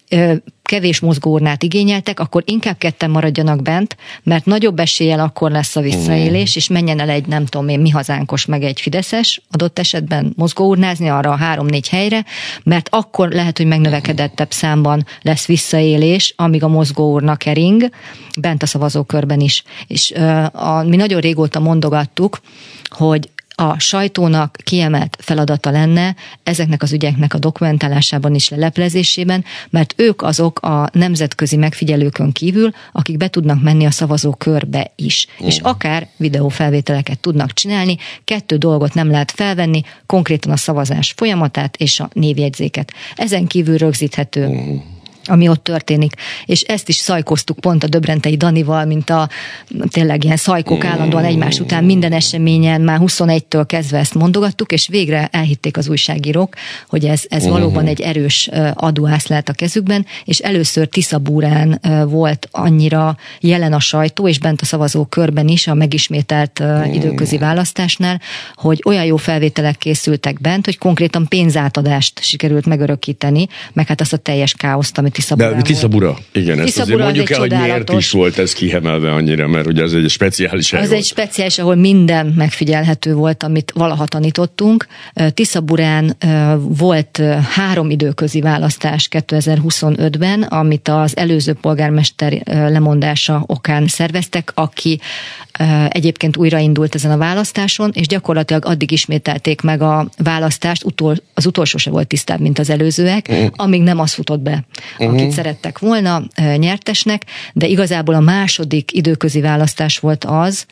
Kevés mozgóurnát igényeltek, akkor inkább ketten maradjanak bent, mert nagyobb eséllyel akkor lesz a visszaélés, és menjen el egy, nem tudom én, mi hazánkos, meg egy fideszes adott esetben mozgóurnázni arra a 3-4 helyre, mert akkor lehet, hogy megnövekedettebb számban lesz visszaélés, amíg a mozgóurna kering, bent a szavazókörben is. És mi nagyon régóta mondogattuk, hogy a sajtónak kiemelt feladata lenne ezeknek az ügyeknek a dokumentálásában és leleplezésében, mert ők azok a nemzetközi megfigyelőkön kívül, akik be tudnak menni a szavazókörbe is. És akár videófelvételeket tudnak csinálni, 2 dolgot nem lehet felvenni, konkrétan a szavazás folyamatát és a névjegyzéket. Ezen kívül rögzíthető ami ott történik. És ezt is szajkoztuk pont a Döbrentei Danival, mint tényleg ilyen szajkok állandóan egymás után minden eseményen, már 21-től kezdve ezt mondogattuk, és végre elhitték az újságírók, hogy ez valóban egy erős adóász lehet a kezükben, és először Tiszabúrán volt annyira jelen a sajtó, és bent a szavazókörben is a megismételt időközi választásnál, hogy olyan jó felvételek készültek bent, hogy konkrétan pénzátadást sikerült megörökíteni, meg hát azt a teljes káoszt, ami Tiszabura. Igen, ezt azért mondjuk el, hogy miért is volt ez kihemelve annyira, mert ugye ez egy speciális hely. Ez egy speciális, ahol minden megfigyelhető volt, amit valaha tanítottunk. Tiszaburán volt 3 időközi választás 2025-ben, amit az előző polgármester lemondása okán szerveztek, aki egyébként újraindult ezen a választáson, és gyakorlatilag addig ismételték meg a választást, az utolsó se volt tisztább, mint az előzőek, amíg nem az futott be, akit szerettek volna nyertesnek, de igazából a második időközi választás volt az,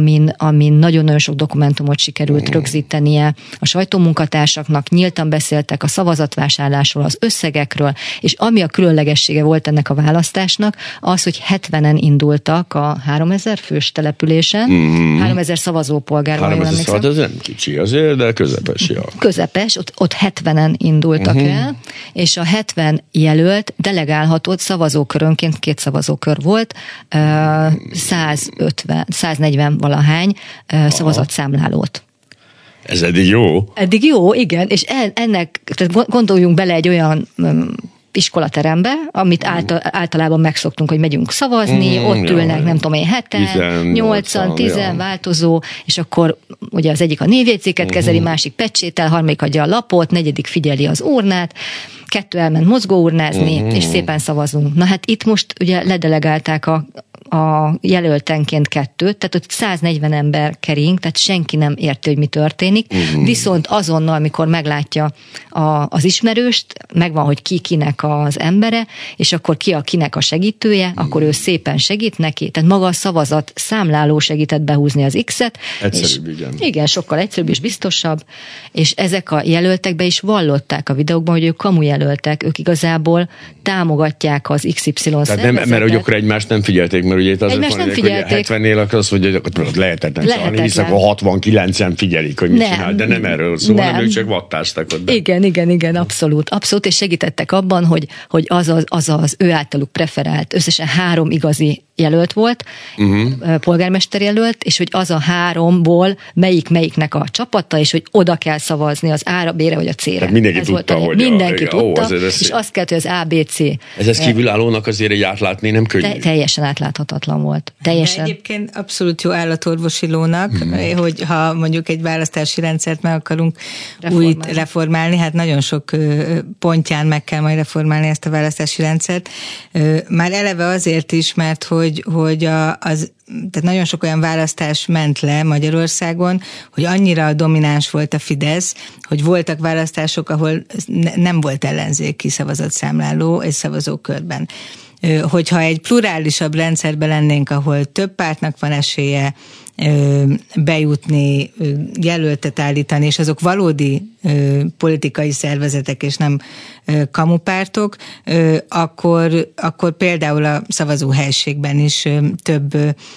amin nagyon-nagyon sok dokumentumot sikerült rögzítenie a sajtómunkatársaknak, nyíltan beszéltek a szavazatvásárlásról, az összegekről, és ami a különlegessége volt ennek a választásnak, az, hogy 70-en indultak a 3000 fős településen, 3000 szavazópolgár. 3000 szavazó, az nem kicsi azért, de közepes, ja. Közepes, ott 70-en indultak el, és a 70 jelölt delegálhatott szavazókörönként, 2 szavazókör volt, 140 valahány szavazatszámlálót. Ez eddig jó? Eddig jó, igen, és ennek, tehát gondoljunk bele egy olyan iskolaterembe, amit általában megszoktunk, hogy megyünk szavazni, ott ülnek, nem tudom én, 7-en, 8-an, 10 változó, és akkor ugye az egyik a névjegyzéket kezeli, másik pecsétel, harmadik adja a lapot, negyedik figyeli az urnát, 2 elment mozgóurnázni, és szépen szavazunk. Na hát itt most ugye ledelegálták a jelöltenként 2, tehát ott 140 ember kering, tehát senki nem érti, hogy mi történik. Viszont azonnal, amikor meglátja az ismerőst, megvan, hogy ki kinek az embere, és akkor ki a kinek a segítője, akkor ő szépen segít neki. Tehát maga a szavazat számláló segített behúzni az X-et. Egyszerűbb, igen. Igen, sokkal egyszerűbb és biztosabb. És ezek a jelöltek be is vallották a videókban, hogy ők kamujelöltek, ők igazából támogatják az XY szervezetet. Tehát mert hogy akkor egymást nem figyelték, mert ugye itt az van, hogy 70-nél az, hogy lehetetlen szalni, hisz akkor 69-en figyelik, hogy mit csinál, de nem erről szól, hanem ők csak vattáztak ott. Igen, abszolút, és segítettek abban, hogy az ő általuk preferált, összesen 3 igazi jelölt volt, polgármester jelölt, és hogy az a 3-ból melyiknek a csapata, és hogy oda kell szavazni az A-ra, B-re vagy a C-re. Tehát mindenki tudta, hogy mindenki tudta, és azt kellett, hogy az A, B, C. Ez kívülállónak azért egy átlátni nem könnyű. Teljesen átláthatatlan volt. Teljesen. De egyébként abszolút jó állatorvosi lónak, hogy ha mondjuk egy választási rendszert meg akarunk újt reformálni, hát nagyon sok pontján meg kell majd reformálni ezt a választási rendszert. Már eleve azért is, mert hogy tehát nagyon sok olyan választás ment le Magyarországon, hogy annyira domináns volt a Fidesz, hogy voltak választások, ahol nem volt ellenzéki szavazatszámláló egy szavazókörben. Hogyha egy plurálisabb rendszerben lennénk, ahol több pártnak van esélye bejutni, jelöltet állítani, és azok valódi politikai szervezetek, és nem kamupártok, akkor például a szavazóhelységben is több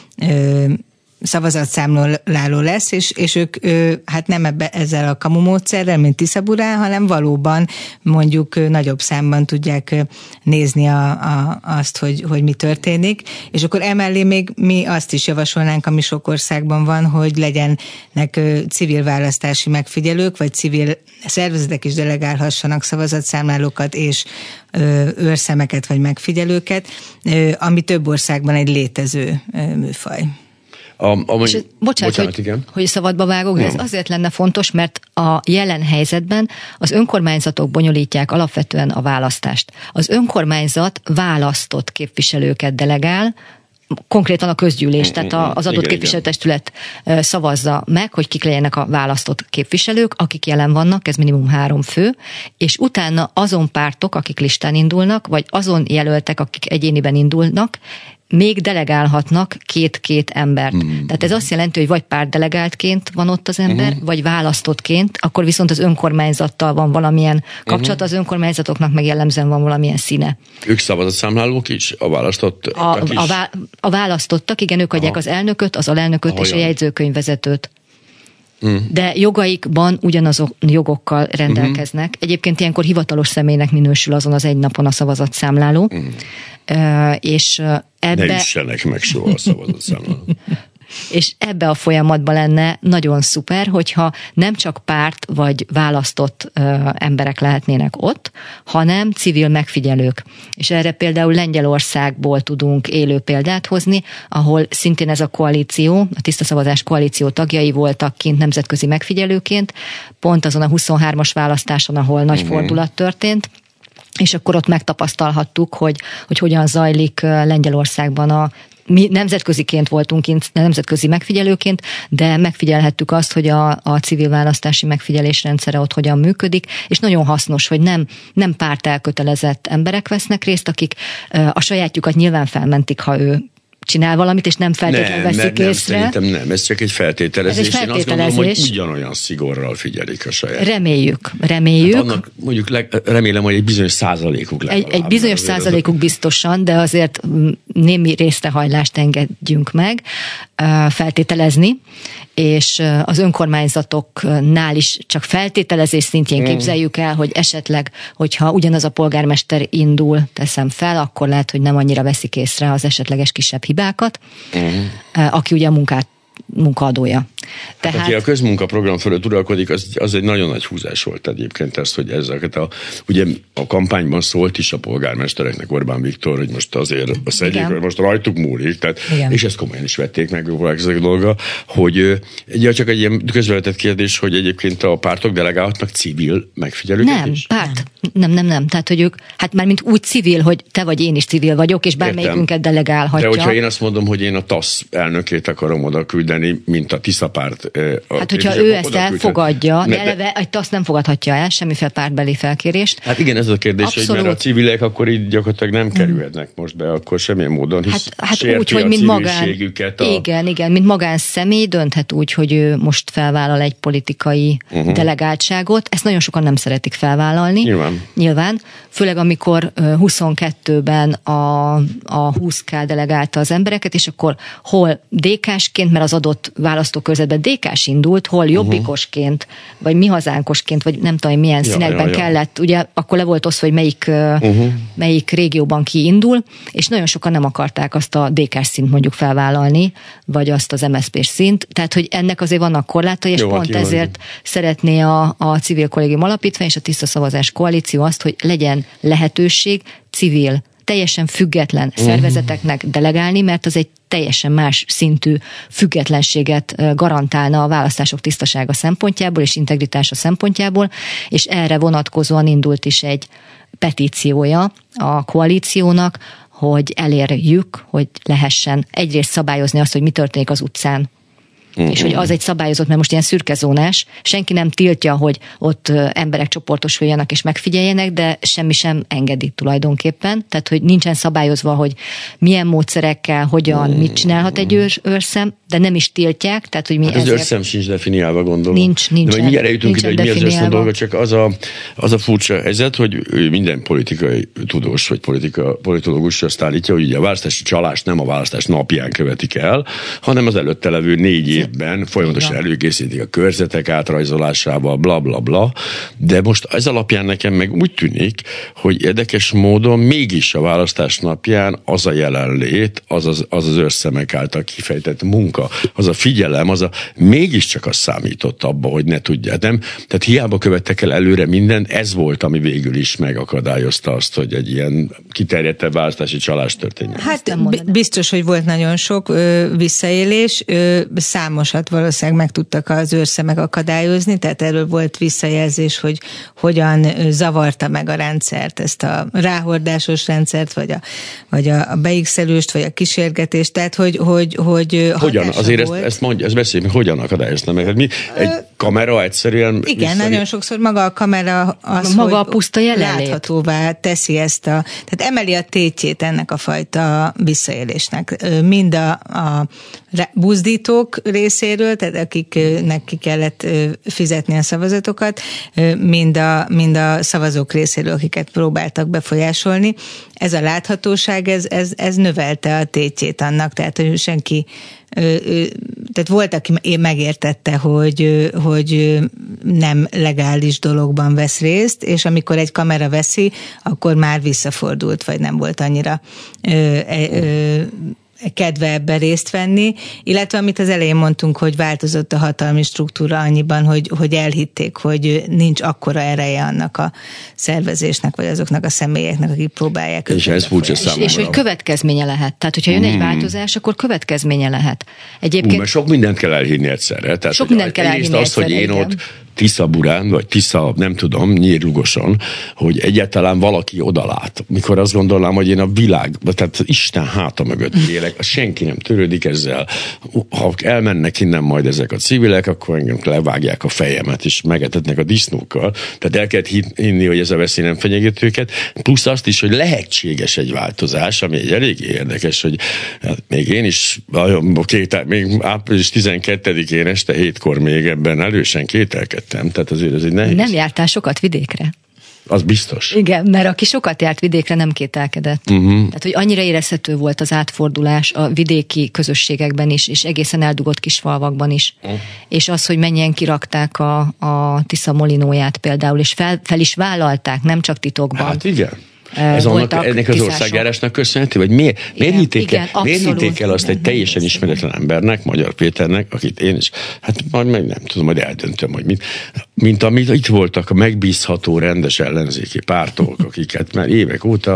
szavazatszámláló lesz, és ők hát nem ezzel a kamu módszerrel, mint Tiszaburán, hanem valóban mondjuk nagyobb számban tudják nézni azt, hogy mi történik, és akkor emellé még mi azt is javasolnánk, ami sok országban van, hogy legyenek civil választási megfigyelők, vagy civil szervezetek is delegálhassanak szavazatszámlálókat és őrszemeket vagy megfigyelőket, ami több országban egy létező műfaj. Bocsánat, hogy szabadba vágok, de ez azért lenne fontos, mert a jelen helyzetben az önkormányzatok bonyolítják alapvetően a választást. Az önkormányzat választott képviselőket delegál, konkrétan a közgyűlés, tehát az adott képviselőtestület szavazza meg, hogy kik legyenek a választott képviselők, akik jelen vannak, ez minimum 3 fő, és utána azon pártok, akik listán indulnak, vagy azon jelöltek, akik egyéniben indulnak, még delegálhatnak 2 embert. Tehát ez azt jelenti, hogy vagy pártdelegáltként van ott az ember, vagy választottként, akkor viszont az önkormányzattal van valamilyen kapcsolat, az önkormányzatoknak meg jellemzően van valamilyen színe. Ők szavazatszámlálók is? A választottak is? A választottak, igen, ők adják az elnököt, az alelnököt és a jegyzőkönyvvezetőt. De jogaikban ugyanazok jogokkal rendelkeznek. Egyébként ilyenkor hivatalos személynek minősül azon az egy napon a szavazatszámláló. És ebbe... Ne üssenek meg soha a szavazatszámláló. És ebbe a folyamatban lenne nagyon szuper, hogyha nem csak párt vagy választott emberek lehetnének ott, hanem civil megfigyelők. És erre például Lengyelországból tudunk élő példát hozni, ahol szintén ez a koalíció, a Tiszta Szavazás koalíció tagjai voltak kint nemzetközi megfigyelőként, pont azon a 23-as választáson, ahol nagy fordulat történt, és akkor ott megtapasztalhattuk, hogy hogyan zajlik Lengyelországban mi nemzetköziként voltunk kint, nemzetközi megfigyelőként, de megfigyelhettük azt, hogy a civil választási megfigyelés rendszere ott hogyan működik, és nagyon hasznos, hogy nem párt elkötelezett emberek vesznek részt, akik a sajátjukat nyilván felmentik, ha ő csinál valamit, és nem feltétlenül veszik észre. Szerintem nem, ez csak egy feltételezés. Én azt gondolom, hogy ugyanolyan szigorral figyelik a saját. Reméljük. Hát annak mondjuk remélem, hogy egy bizonyos százalékuk legalább. Egy bizonyos százalékuk biztosan, de azért némi részrehajlást engedjünk meg feltételezni, és az önkormányzatoknál is csak feltételezés szintjén képzeljük el, hogy esetleg, hogyha ugyanaz a polgármester indul, teszem fel, akkor lehet, hogy nem annyira veszik észre az esetleges kisebb hibákat, aki ugye a munkaadója. Tehát, aki a közmunkaprogram fölött uralkodik, az egy nagyon nagy húzás volt egyébként ezt, hogy ezeket ugye a kampányban szólt is a polgármestereknek Orbán Viktor, hogy most azért szedjék, hogy most rajtuk múlik, tehát, és ezt komolyan is vették meg ezek a dolga, hogy csak egy ilyen közvetett kérdés, hogy egyébként a pártok delegálhatnak civil megfigyelőket is? Nem. Tehát, hogy ők, hát már mint úgy civil, hogy te vagy én is civil vagyok, és bármelyikünket delegálhatja. De hogyha én azt mondom, hogy én a TASZ elnökét akarom oda küldeni, mint a Tisza párt. Hát, hogyha ő ezt elfogadja, de eleve egy TASZ nem fogadhatja el semmiféle pártbeli felkérést. Hát igen, ez a kérdés, abszolút. Hogy mert a civilek akkor így gyakorlatilag nem kerülhetnek most be, akkor semmilyen módon, hisz úgy, hogy mint igen, mint magánszemély dönthet úgy, hogy ő most felvállal egy politikai delegáltságot. Ezt nagyon sokan nem szeretik felvállalni. Nyilván. Főleg amikor 22-ben a 20K delegálta az embereket, és akkor hol DK-sként, mert az adott választókörzetben DK DK-s indult, hol jobbikosként, vagy mi hazánkosként, vagy nem tudom, milyen színekben kellett, ugye akkor le volt osztva, hogy melyik régióban ki indul, és nagyon sokan nem akarták azt a DK-s szint mondjuk felvállalni, vagy azt az MSZP-s szint, tehát hogy ennek azért vannak korlátai, és pont ezért szeretné a Civil Kollégium Alapítvány és a Tiszta Szavazás Koalíció azt, hogy legyen lehetőség civil, teljesen független szervezeteknek delegálni, mert az egy teljesen más szintű függetlenséget garantálna a választások tisztasága szempontjából és integritása szempontjából, és erre vonatkozóan indult is egy petíciója a koalíciónak, hogy elérjük, hogy lehessen egyrészt szabályozni azt, hogy mi történik az utcán, és hogy az egy szabályozott, mert most ilyen szürkezónás, senki nem tiltja, hogy ott emberek csoportosuljanak és megfigyeljenek, de semmi sem engedi tulajdonképpen, tehát hogy nincsen szabályozva, hogy milyen módszerekkel, hogyan, mit csinálhat egy őrszem, de nem is tiltják, tehát hogy mi hát az őrszem sincs definiálva, gondolom. Nincs. De hogy mindjárt eljutunk ide, hogy mi az őrszem dolga, csak az a furcsa helyzet, hogy minden politikai tudós vagy politológus azt állítja, hogy ugye a választási csalást nem a választás napján követik el, hanem az előtte levő 4 évben folyamatosan előkészítik a körzetek átrajzolásával, bla bla bla, de most ez alapján nekem meg úgy tűnik, hogy érdekes módon mégis a választás napján az a jelenlét, az őrszemek által kifejtett munka, az a figyelem, mégiscsak az számított abba, hogy ne tudják, nem? Tehát hiába követtek el előre mindent, ez volt, ami végül is megakadályozta azt, hogy egy ilyen kiterjedtebb választási csalás történjen. Hát biztos, hogy volt nagyon sok visszaélés, számosat valószínűleg meg tudtak az őrszemek akadályozni, tehát erről volt visszajelzés, hogy hogyan zavarta meg a rendszert, ezt a ráhordásos rendszert, vagy a beixelőst, vagy a kísérgetést, tehát hogy hogyan, azért ezt beszéljünk, hogyan akadályozta meg? Hát mi, egy kamera egyszerűen... Igen, nagyon sokszor maga a kamera az, maga a puszta jelenlét láthatóvá teszi ezt tehát emeli a tétjét ennek a fajta visszaélésnek. Mind a buzdítók részéről, tehát akiknek ki kellett fizetni a szavazatokat, mind a szavazók részéről, akiket próbáltak befolyásolni. Ez a láthatóság, ez növelte a tétjét annak, tehát hogy senki, tehát volt, aki megértette, hogy nem legális dologban vesz részt, és amikor egy kamera veszi, akkor már visszafordult, vagy nem volt annyira kedve ebben részt venni, illetve amit az elején mondtunk, hogy változott a hatalmi struktúra annyiban, hogy elhitték, hogy nincs akkora ereje annak a szervezésnek, vagy azoknak a személyeknek, akik próbálják. És ez furcsa számomra. És hogy következménye lehet. Tehát, hogyha jön egy változás, akkor következménye lehet. Egyébként... mert sok mindent kell elhinni egyszerre. Tehát, sok mindent kell elhinni azt, hogy én ott Tiszaburán, vagy Tisza, nem tudom, Nyírlugoson, hogy egyáltalán valaki odalát. Mikor azt gondolnám, hogy én a világ, tehát Isten háta mögött élek, senki nem törődik ezzel. Ha elmennek innen majd ezek a civilek, akkor engem levágják a fejemet, és megetetnek a disznókkal. Tehát el kell hinni, hogy ez a veszély nem fenyeget őket. Plusz azt is, hogy lehetséges egy változás, ami egy elég érdekes, hogy hát még én is, még április 12-én este 7-kor még ebben elősen kételkedtem. Tehát azért ez egy nehéz. Nem jártál sokat vidékre? Az biztos. Igen, mert aki sokat járt vidékre, nem kételkedett. Tehát, hogy annyira érezhető volt az átfordulás a vidéki közösségekben is, és egészen eldugott kis falvakban is. És az, hogy mennyien kirakták a Tisza molinóját például, és fel is vállalták, nem csak titokban. Hát igen. Ez ennek az országjárásnak köszönhető? Vagy miért hitték el azt egy teljesen ismeretlen embernek, Magyar Péternek, akit én is, hát majd meg nem tudom, majd eldöntöm, hogy mint amit itt voltak a megbízható, rendes ellenzéki pártok, akiket már évek óta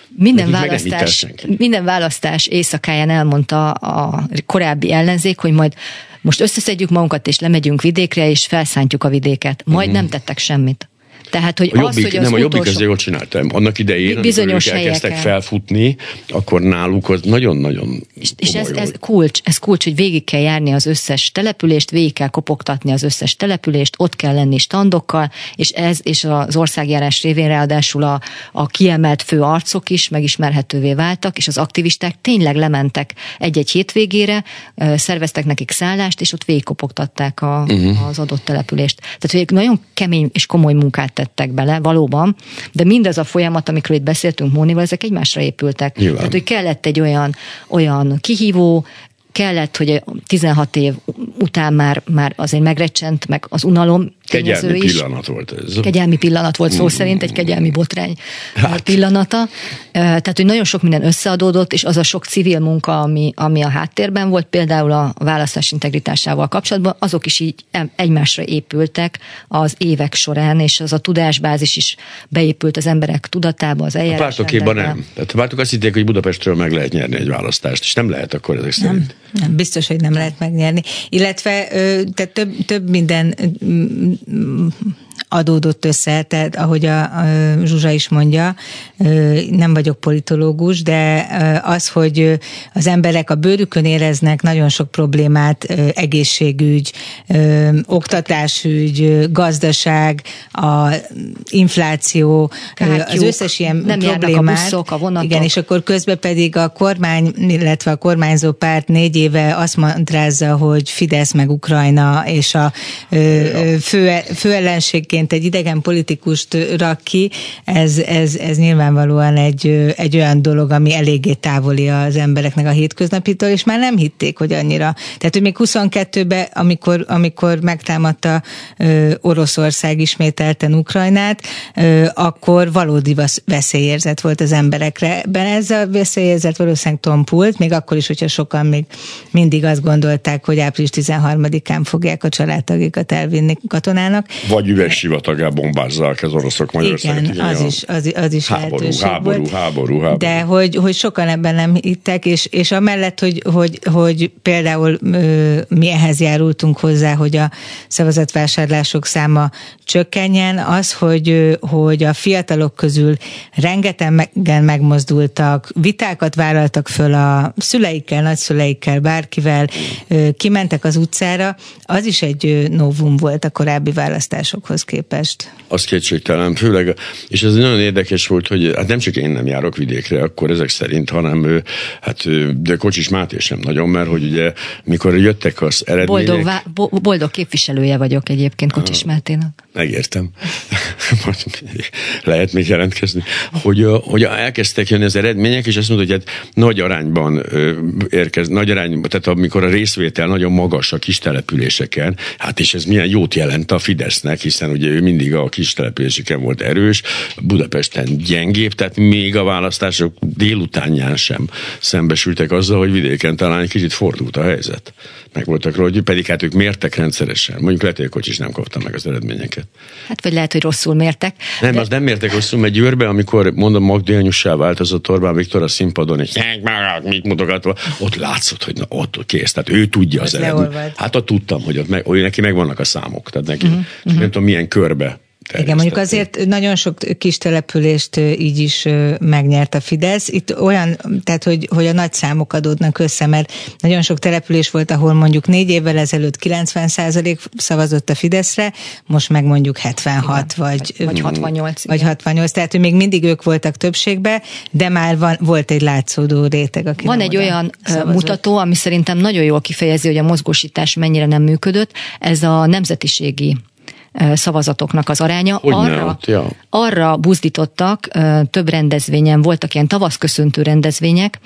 minden választás éjszakáján elmondta a korábbi ellenzék, hogy majd most összeszedjük magunkat, és lemegyünk vidékre, és felszántjuk a vidéket. Majd nem tettek semmit. Tehát, hogy a Jobbik azért jól csináltam. Annak idején, amikor ők elkezdtek felfutni, akkor náluk az nagyon-nagyon és ez kulcs, hogy végig kell járni az összes települést, végig kell kopogtatni az összes települést, ott kell lenni standokkal, és az országjárás révén ráadásul a kiemelt fő arcok is megismerhetővé váltak, és az aktivisták tényleg lementek egy-egy hétvégére, szerveztek nekik szállást, és ott végig kopogtatták az adott települést. Tehát, hogy nagyon kemény és komoly munkát tettek bele, valóban, de mindez a folyamat, amikről itt beszéltünk Mónival, ezek egymásra épültek. Nyilván. Tehát, hogy kellett egy olyan kihívó, kellett, hogy 16 év után már azért megrecsent, meg az unalom tényező is. Pillanat volt ez. Kegyelmi pillanat volt szó szerint, egy kegyelmi botrány pillanata. Tehát, hogy nagyon sok minden összeadódott, és az a sok civil munka, ami a háttérben volt, például a választás integritásával kapcsolatban, azok is így egymásra épültek az évek során, és az a tudásbázis is beépült az emberek tudatába, az eljárás. A pártokéban nem. Tehát a pártok azt hitték, hogy Budapestről meg lehet nyerni egy választást, és nem lehet akkor ezek szerint. Nem, biztos, hogy nem lehet megnyerni. Illetve tehát több minden adódott össze, tehát ahogy a Zsuzsa is mondja, nem vagyok politológus, de az, hogy az emberek a bőrükön éreznek nagyon sok problémát, egészségügy, oktatásügy, gazdaság, a infláció, kátyuk, az összes ilyen nem problémát. A buszok, a vonatok. Igen, és akkor közben pedig a kormány, illetve a kormányzó párt 4 éve azt mantrázza, hogy Fidesz meg Ukrajna, és a főellenségként egy idegen politikust rak ki, ez nyilvánvalóan egy olyan dolog, ami eléggé távoli az embereknek a hétköznapitól, és már nem hitték, hogy annyira. Tehát, hogy még 22-ben, amikor megtámadta Oroszország ismételten Ukrajnát, akkor valódi veszélyérzet volt az emberekre. Ez a veszélyérzet valószínűleg tompult, még akkor is, hogyha sokan még mindig azt gondolták, hogy április 13-án fogják a családtagikat elvinni katonának. Vagy üvegsivatagá bombázzák az oroszok Magyarországot. Igen, az is háború. De hogy sokan ebben nem hittek, és amellett, hogy például mi ehhez járultunk hozzá, hogy a szavazatvásárlások száma csökkenjen, az, hogy a fiatalok közül rengetegen megmozdultak, vitákat vállaltak föl a szüleikkel, nagyszüleikkel, bárkivel, kimentek az utcára, az is egy novum volt a korábbi választásokhoz képest. Az kétségtelen, főleg, és ez nagyon érdekes volt, hogy hát nem csak én nem járok vidékre akkor ezek szerint, hanem de Kocsis Máté sem nagyon, mert hogy ugye mikor jöttek az eredmények... Boldog képviselője vagyok egyébként Kocsis Máténak. Megértem. Lehet még jelentkezni. Hogy elkezdtek jönni az eredmények, és azt mondod, hogy hát nagy arányban tehát amikor a részvétel nagyon magas a kis településeken, hát és ez milyen jót jelent a Fidesznek, hiszen ugye ő mindig a kis településeken volt erős, Budapesten gyengébb, tehát még a választások délutánján sem szembesültek azzal, hogy vidéken talán egy kicsit fordult a helyzet. Meg voltak róla, hogy pedig hát ők mértek rendszeresen. Mondjuk lehet, hogy a Kocsis nem kapta meg az eredményeket. Hát vagy lehet, hogy rosszul mértek. Nem, az nem mértek rosszul, mert Győrbe, amikor mondom Magdi anyussá változott Orbán Viktor a színpadon, és mit mutogatva, ott látszott, hogy na, ott kész. Tehát ő tudja az eredményt. Hát ott tudtam, hogy ott neki megvannak a számok. Tehát neki, nem tudom milyen körbe. Igen, mondjuk azért nagyon sok kis települést így is megnyert a Fidesz. Itt olyan, tehát hogy a nagy számok adódnak össze, mert nagyon sok település volt, ahol mondjuk 4 évvel ezelőtt 90% szavazott a Fideszre, most meg mondjuk 76 vagy 68. Vagy 68, tehát hogy még mindig ők voltak többségben, de már volt egy látszódó réteg, aki van egy olyan mutató, ami szerintem nagyon jól kifejezi, hogy a mozgósítás mennyire nem működött, ez a nemzetiségi szavazatoknak az aránya. Arra buzdítottak, több rendezvényen voltak ilyen tavaszköszöntő rendezvények,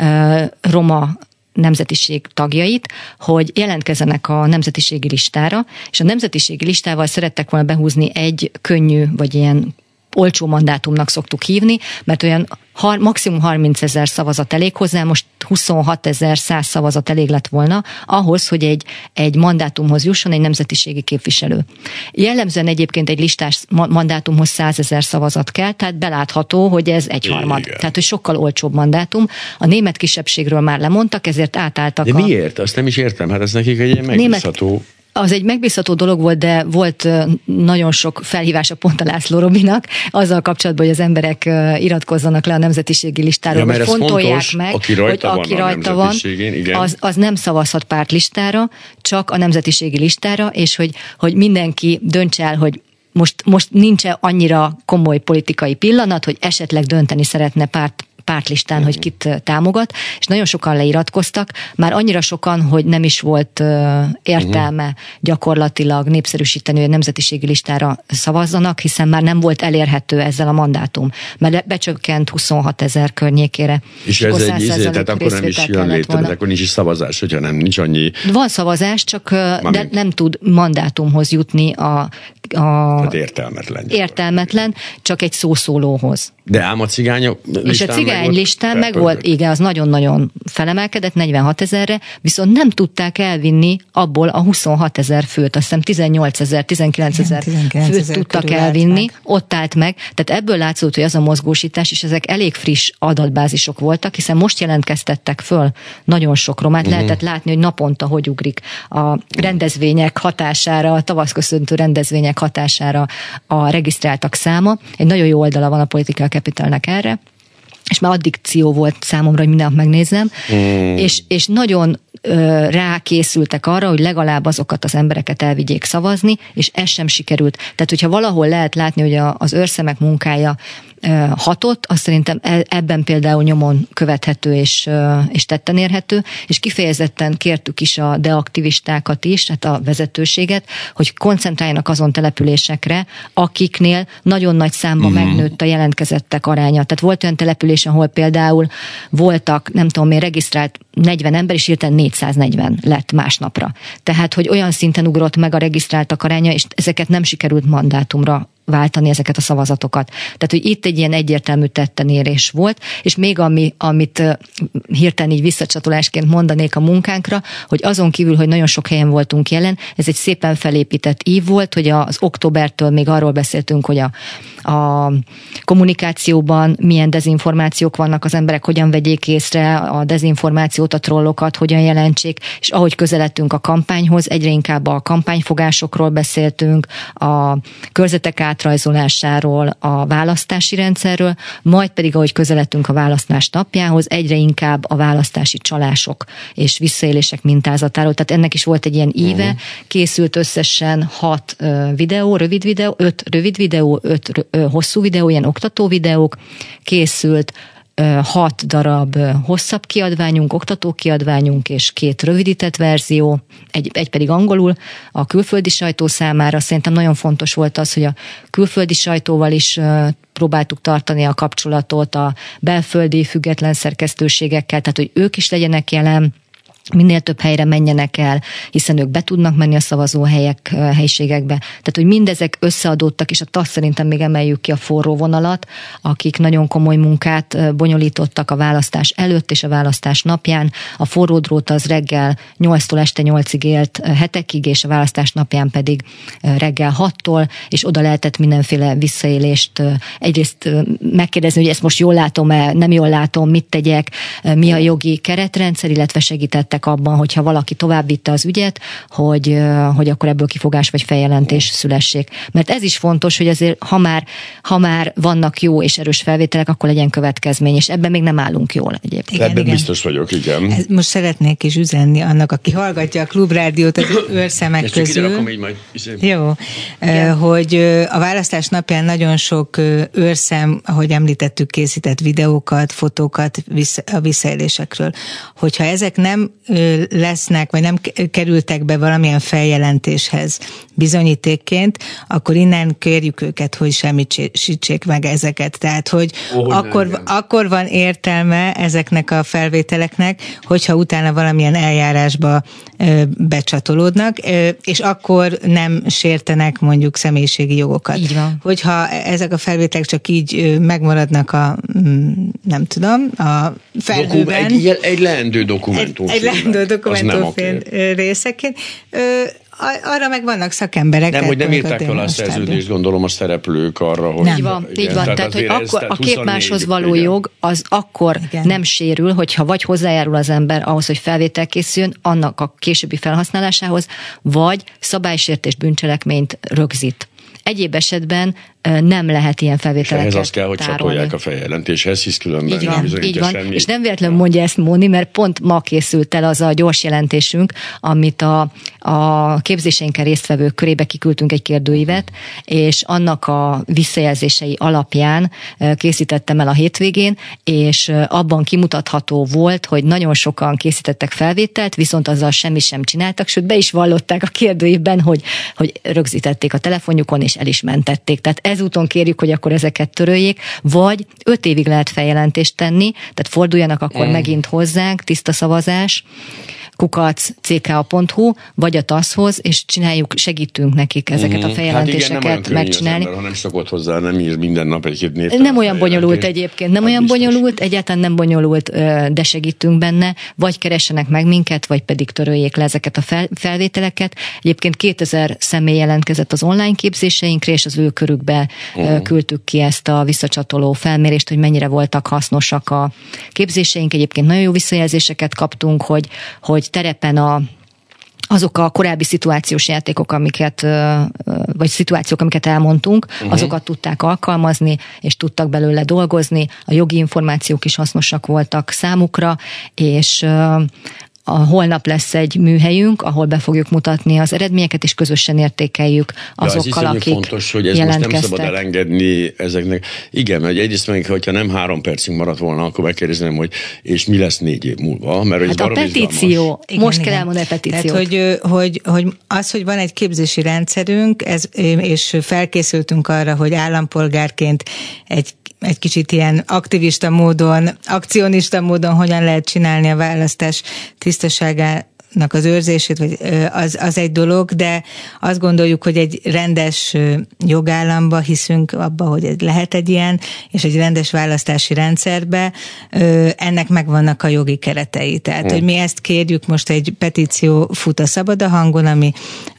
roma nemzetiség tagjait, hogy jelentkezzenek a nemzetiségi listára, és a nemzetiségi listával szerettek volna behúzni egy könnyű, vagy ilyen olcsó mandátumnak szoktuk hívni, mert olyan maximum 30 000 szavazat elég hozzá, most 26 100 szavazat elég lett volna ahhoz, hogy egy mandátumhoz jusson egy nemzetiségi képviselő. Jellemzően egyébként egy listás mandátumhoz 100 000 szavazat kell, tehát belátható, hogy ez egyharmad. Tehát, hogy sokkal olcsóbb mandátum. A német kisebbségről már lemondtak, ezért átálltak. De miért? Azt nem is értem. Hát ez nekik egy ilyen megbízható... Az egy megbízható dolog volt, de volt nagyon sok felhívása pont a László Robinak azzal kapcsolatban, hogy az emberek iratkozzanak le a nemzetiségi listáról, hogy fontolják fontos, meg, hogy aki rajta van, az nem szavazhat pártlistára, csak a nemzetiségi listára, és hogy mindenki döntse el, hogy most nincs annyira komoly politikai pillanat, hogy esetleg dönteni szeretne pártlistán, hogy kit támogat, és nagyon sokan leiratkoztak, már annyira sokan, hogy nem is volt értelme gyakorlatilag népszerűsíteni, hogy a nemzetiségi listára szavazzanak, hiszen már nem volt elérhető ezzel a mandátum, mert becsökkent 26 000 környékére. És ez tehát akkor nem is jön létre, akkor nincs is szavazás, hogyha nem, nincs annyi... Van szavazás, csak de nem tud mandátumhoz jutni tehát értelmetlen, csak egy szószólóhoz. De ám a cigányok listán és a cigány listán meg volt, igen, az nagyon-nagyon felemelkedett 46 000-re, viszont nem tudták elvinni abból a 26 000 főt, azt hiszem 18 000, 19 000 főt tudtak elvinni, ott állt meg, tehát ebből látszott, hogy az a mozgósítás, és ezek elég friss adatbázisok voltak, hiszen most jelentkeztettek föl nagyon sok romát, lehetett látni, hogy naponta hogy ugrik a rendezvények hatására, a tavaszköszöntő rendezvények hatására a regisztráltak száma. Egy nagyon jó oldala van a Political Capitalnek erre, és már addikció volt számomra, hogy minden nap megnézzem, és nagyon rákészültek arra, hogy legalább azokat az embereket elvigyék szavazni, és ez sem sikerült. Tehát, hogyha valahol lehet látni, hogy az őrszemek munkája hatott, azt szerintem ebben például nyomon követhető és tetten érhető, és kifejezetten kértük is a deaktivistákat is, hát a vezetőséget, hogy koncentráljanak azon településekre, akiknél nagyon nagy számban megnőtt a jelentkezettek aránya. Tehát volt olyan település, ahol például voltak, nem tudom én, regisztrált 40 ember, és hirtelen 440 lett másnapra. Tehát, hogy olyan szinten ugrott meg a regisztráltak aránya, és ezeket nem sikerült mandátumra váltani, ezeket a szavazatokat. Tehát, hogy itt egy ilyen egyértelmű tettenérés volt, és még amit hirtelen így visszacsatolásként mondanék a munkánkra, hogy azon kívül, hogy nagyon sok helyen voltunk jelen, ez egy szépen felépített ív volt, hogy az októbertől még arról beszéltünk, hogy a kommunikációban milyen dezinformációk vannak, az emberek hogyan vegyék észre a dezinformációt, a trollokat, hogyan jelentsék, és ahogy közeledtünk a kampányhoz, egyre inkább a kampányfogásokról beszéltünk, a körzetek átrajzolásáról, a választási rendszerről, majd pedig, ahogy közeledtünk a választás napjához, egyre inkább a választási csalások és visszaélések mintázatáról. Tehát ennek is volt egy ilyen íve, készült összesen 6 videó, 5 rövid videó, 5 hosszú videó, ilyen oktató videók, készült 6 darab hosszabb kiadványunk, oktató kiadványunk és 2 rövidített verzió, egy pedig angolul a külföldi sajtó számára. Szerintem nagyon fontos volt az, hogy a külföldi sajtóval is próbáltuk tartani a kapcsolatot, a belföldi független szerkesztőségekkel, tehát hogy ők is legyenek jelen, minél több helyre menjenek el, hiszen ők be tudnak menni a helyiségekbe. Tehát, hogy mindezek összeadódtak, és a TASZ szerintem még emeljük ki a forró vonalat, akik nagyon komoly munkát bonyolítottak a választás előtt és a választás napján. A forró drót az reggel 8-tól este 8-ig élt hetekig, és a választás napján pedig reggel 6-tól, és oda lehetett mindenféle visszaélést egyrészt megkérdezni, hogy ezt most jól látom-e, nem jól látom, mit tegyek, mi a jogi keretrendszer, illetve segítettek abban, hogyha valaki továbbvitte az ügyet, hogy akkor ebből kifogás vagy feljelentés szülessék. Mert ez is fontos, hogy azért, ha már vannak jó és erős felvételek, akkor legyen következmény, és ebben még nem állunk jól egyébként. Ebben biztos vagyok, igen. Most szeretnék is üzenni annak, aki hallgatja a Klubrádiót az őrszemek közül. Jó, hogy a választás napján nagyon sok őrszem, ahogy említettük, készített videókat, fotókat a visszaélésekről. Hogyha ezek nem lesznek, vagy nem kerültek be valamilyen feljelentéshez bizonyítékként, akkor innen kérjük őket, hogy semmisítsék meg ezeket. Tehát, hogy akkor van értelme ezeknek a felvételeknek, hogyha utána valamilyen eljárásba becsatolódnak, és akkor nem sértenek mondjuk személyiségi jogokat. Így van. Hogyha ezek a felvételek csak így megmaradnak nem tudom, a felhőben. Egy leendő dokumentumfilm. Egy leendő dokumentumfilm részeként. Arra meg vannak szakemberek. Nem, hogy nem írták fel a szerződést, gondolom a szereplők arra, hogy... Így van. Tehát hogy akkor a képmáshoz való jog az akkor nem sérül, hogyha vagy hozzájárul az ember ahhoz, hogy felvétel készüljön, annak a későbbi felhasználásához, vagy szabálysértés bűncselekményt rögzít. Egyéb esetben nem lehet ilyen felvételeket ehhez az kell, hogy csatolják a feljelentéshez, hisz különben nem bizonyítja semmi. És nem véletlenül mondja ezt Móni, mert pont ma készült el az a gyors jelentésünk, amit a képzéseinken résztvevők körébe kiküldtünk egy kérdőívet, és annak a visszajelzései alapján készítettem el a hétvégén, és abban kimutatható volt, hogy nagyon sokan készítettek felvételt, viszont azzal semmi sem csináltak, sőt be is vallották a kérdőívben, hogy rögzítették a telefonjukon, és el is mentették. Tehát ezúton kérjük, hogy akkor ezeket töröljék, vagy 5 évig lehet feljelentést tenni, tehát forduljanak akkor megint hozzánk, tiszta szavazás, @ck.hu, vagy a TASZ-hoz, és segítünk nekik ezeket a feljelentéseket megcsinálni. Ha nem szokott hozzá, nem ír minden nap egy-két névtelen. Nem olyan bonyolult egyébként, nem olyan bonyolult, egyáltalán nem bonyolult, de segítünk benne, vagy keressenek meg minket, vagy pedig töröljék le ezeket a felvételeket. Egyébként 2000 személy jelentkezett az online képzéseinkre, és az ő körükbe küldtük ki ezt a visszacsatoló felmérést, hogy mennyire voltak hasznosak a képzéseink. Egyébként nagyon jó visszajelzéseket kaptunk, hogy terepen azok a korábbi szituációs játékok, vagy szituációk, amiket elmondtunk, azokat tudták alkalmazni, és tudtak belőle dolgozni. A jogi információk is hasznosak voltak számukra, és holnap lesz egy műhelyünk, ahol be fogjuk mutatni az eredményeket, és közösen értékeljük azokkal, akik fontos, hogy ez most nem szabad elengedni ezeknek. Igen, mert egyrészt meg, hogyha nem 3 percig maradt volna, akkor megkérdezném, hogy és mi lesz 4 év múlva. Mert hát a petíció, most kell elmondani a petíciót. Tehát, hogy van egy képzési rendszerünk, és felkészültünk arra, hogy állampolgárként egy kicsit ilyen aktivista módon, akcionista módon hogyan lehet csinálni a választás tisztaságának az őrzését, vagy az egy dolog, de azt gondoljuk, hogy egy rendes jogállamba hiszünk abba, hogy lehet egy ilyen, és egy rendes választási rendszerbe, ennek megvannak a jogi keretei. Tehát, hogy mi ezt kérjük, most egy petíció fut a Szabad a hangon, ami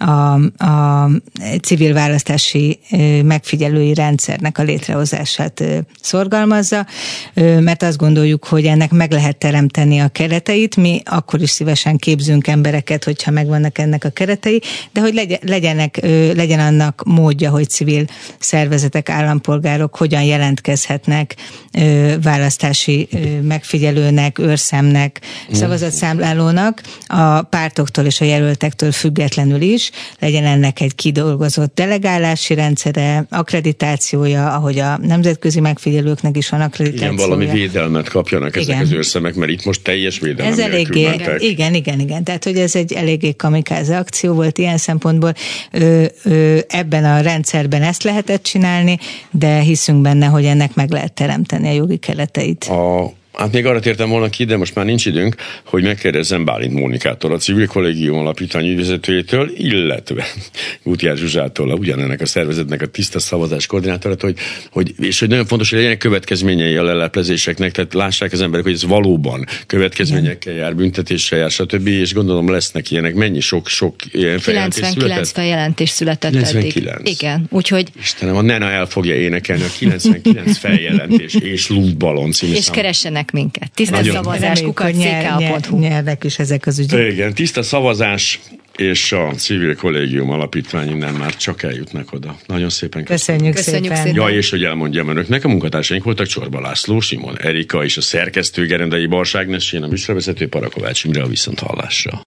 a civil választási megfigyelői rendszernek a létrehozását szorgalmazza, mert azt gondoljuk, hogy ennek meg lehet teremteni a kereteit, mi akkor is szívesen képzünk embereket, hogyha megvannak ennek a keretei, de hogy legyen annak módja, hogy civil szervezetek, állampolgárok hogyan jelentkezhetnek választási megfigyelőnek, őrszemnek, szavazatszámlálónak, a pártoktól és a jelöltektől függetlenül is, legyen ennek egy kidolgozott delegálási rendszere, akkreditációja, ahogy a nemzetközi megfigyelőknek is van akkreditációja. Igen, valami védelmet kapjanak ezek az őrszemek, mert itt most teljes védelem nélkül mentek. Igen. Tehát, hogy ez egy eléggé kamikáze akció volt ilyen szempontból. Ebben a rendszerben ezt lehetett csinálni, de hiszünk benne, hogy ennek meg lehet teremteni a jogi kereteit. Hát még arra tértem volna ki, de most már nincs időnk, hogy megkérdezzem Bálint Mónikától, a Civil Kollégium alapítvány ügyvezetőjétől, illetve Gutiár Zsuzsától, ugyanennek a szervezetnek a tiszta szavazás koordinátorát, és hogy nagyon fontos, hogy legyenek következményei a leleplezéseknek, tehát lássák az emberek, hogy ez valóban következményekkel jár, büntetéssel jár, stb. És gondolom lesznek ilyenek. Mennyi sok ilyen feljelentés 99 feljelentés született 99. eddig. Igen, úgyhogy... Istenem, a Nena el fogja énekelni a 99 feljelentés és lútballon című és keressenek minket. Tiszta szavazás, @ck.hu. Nyernek is ezek az ügyek. Igen, tiszta szavazás és a Civil Kollégium alapítvány innen már csak eljutnak oda. Nagyon szépen köszönjük szépen. Ja, és hogy elmondjam önöknek, a munkatársaink voltak Csorba László, Simon Erika és a szerkesztő Gerendai Balság Ágnes, én a műsorvezető Parakovács Imre, a viszonthallásra.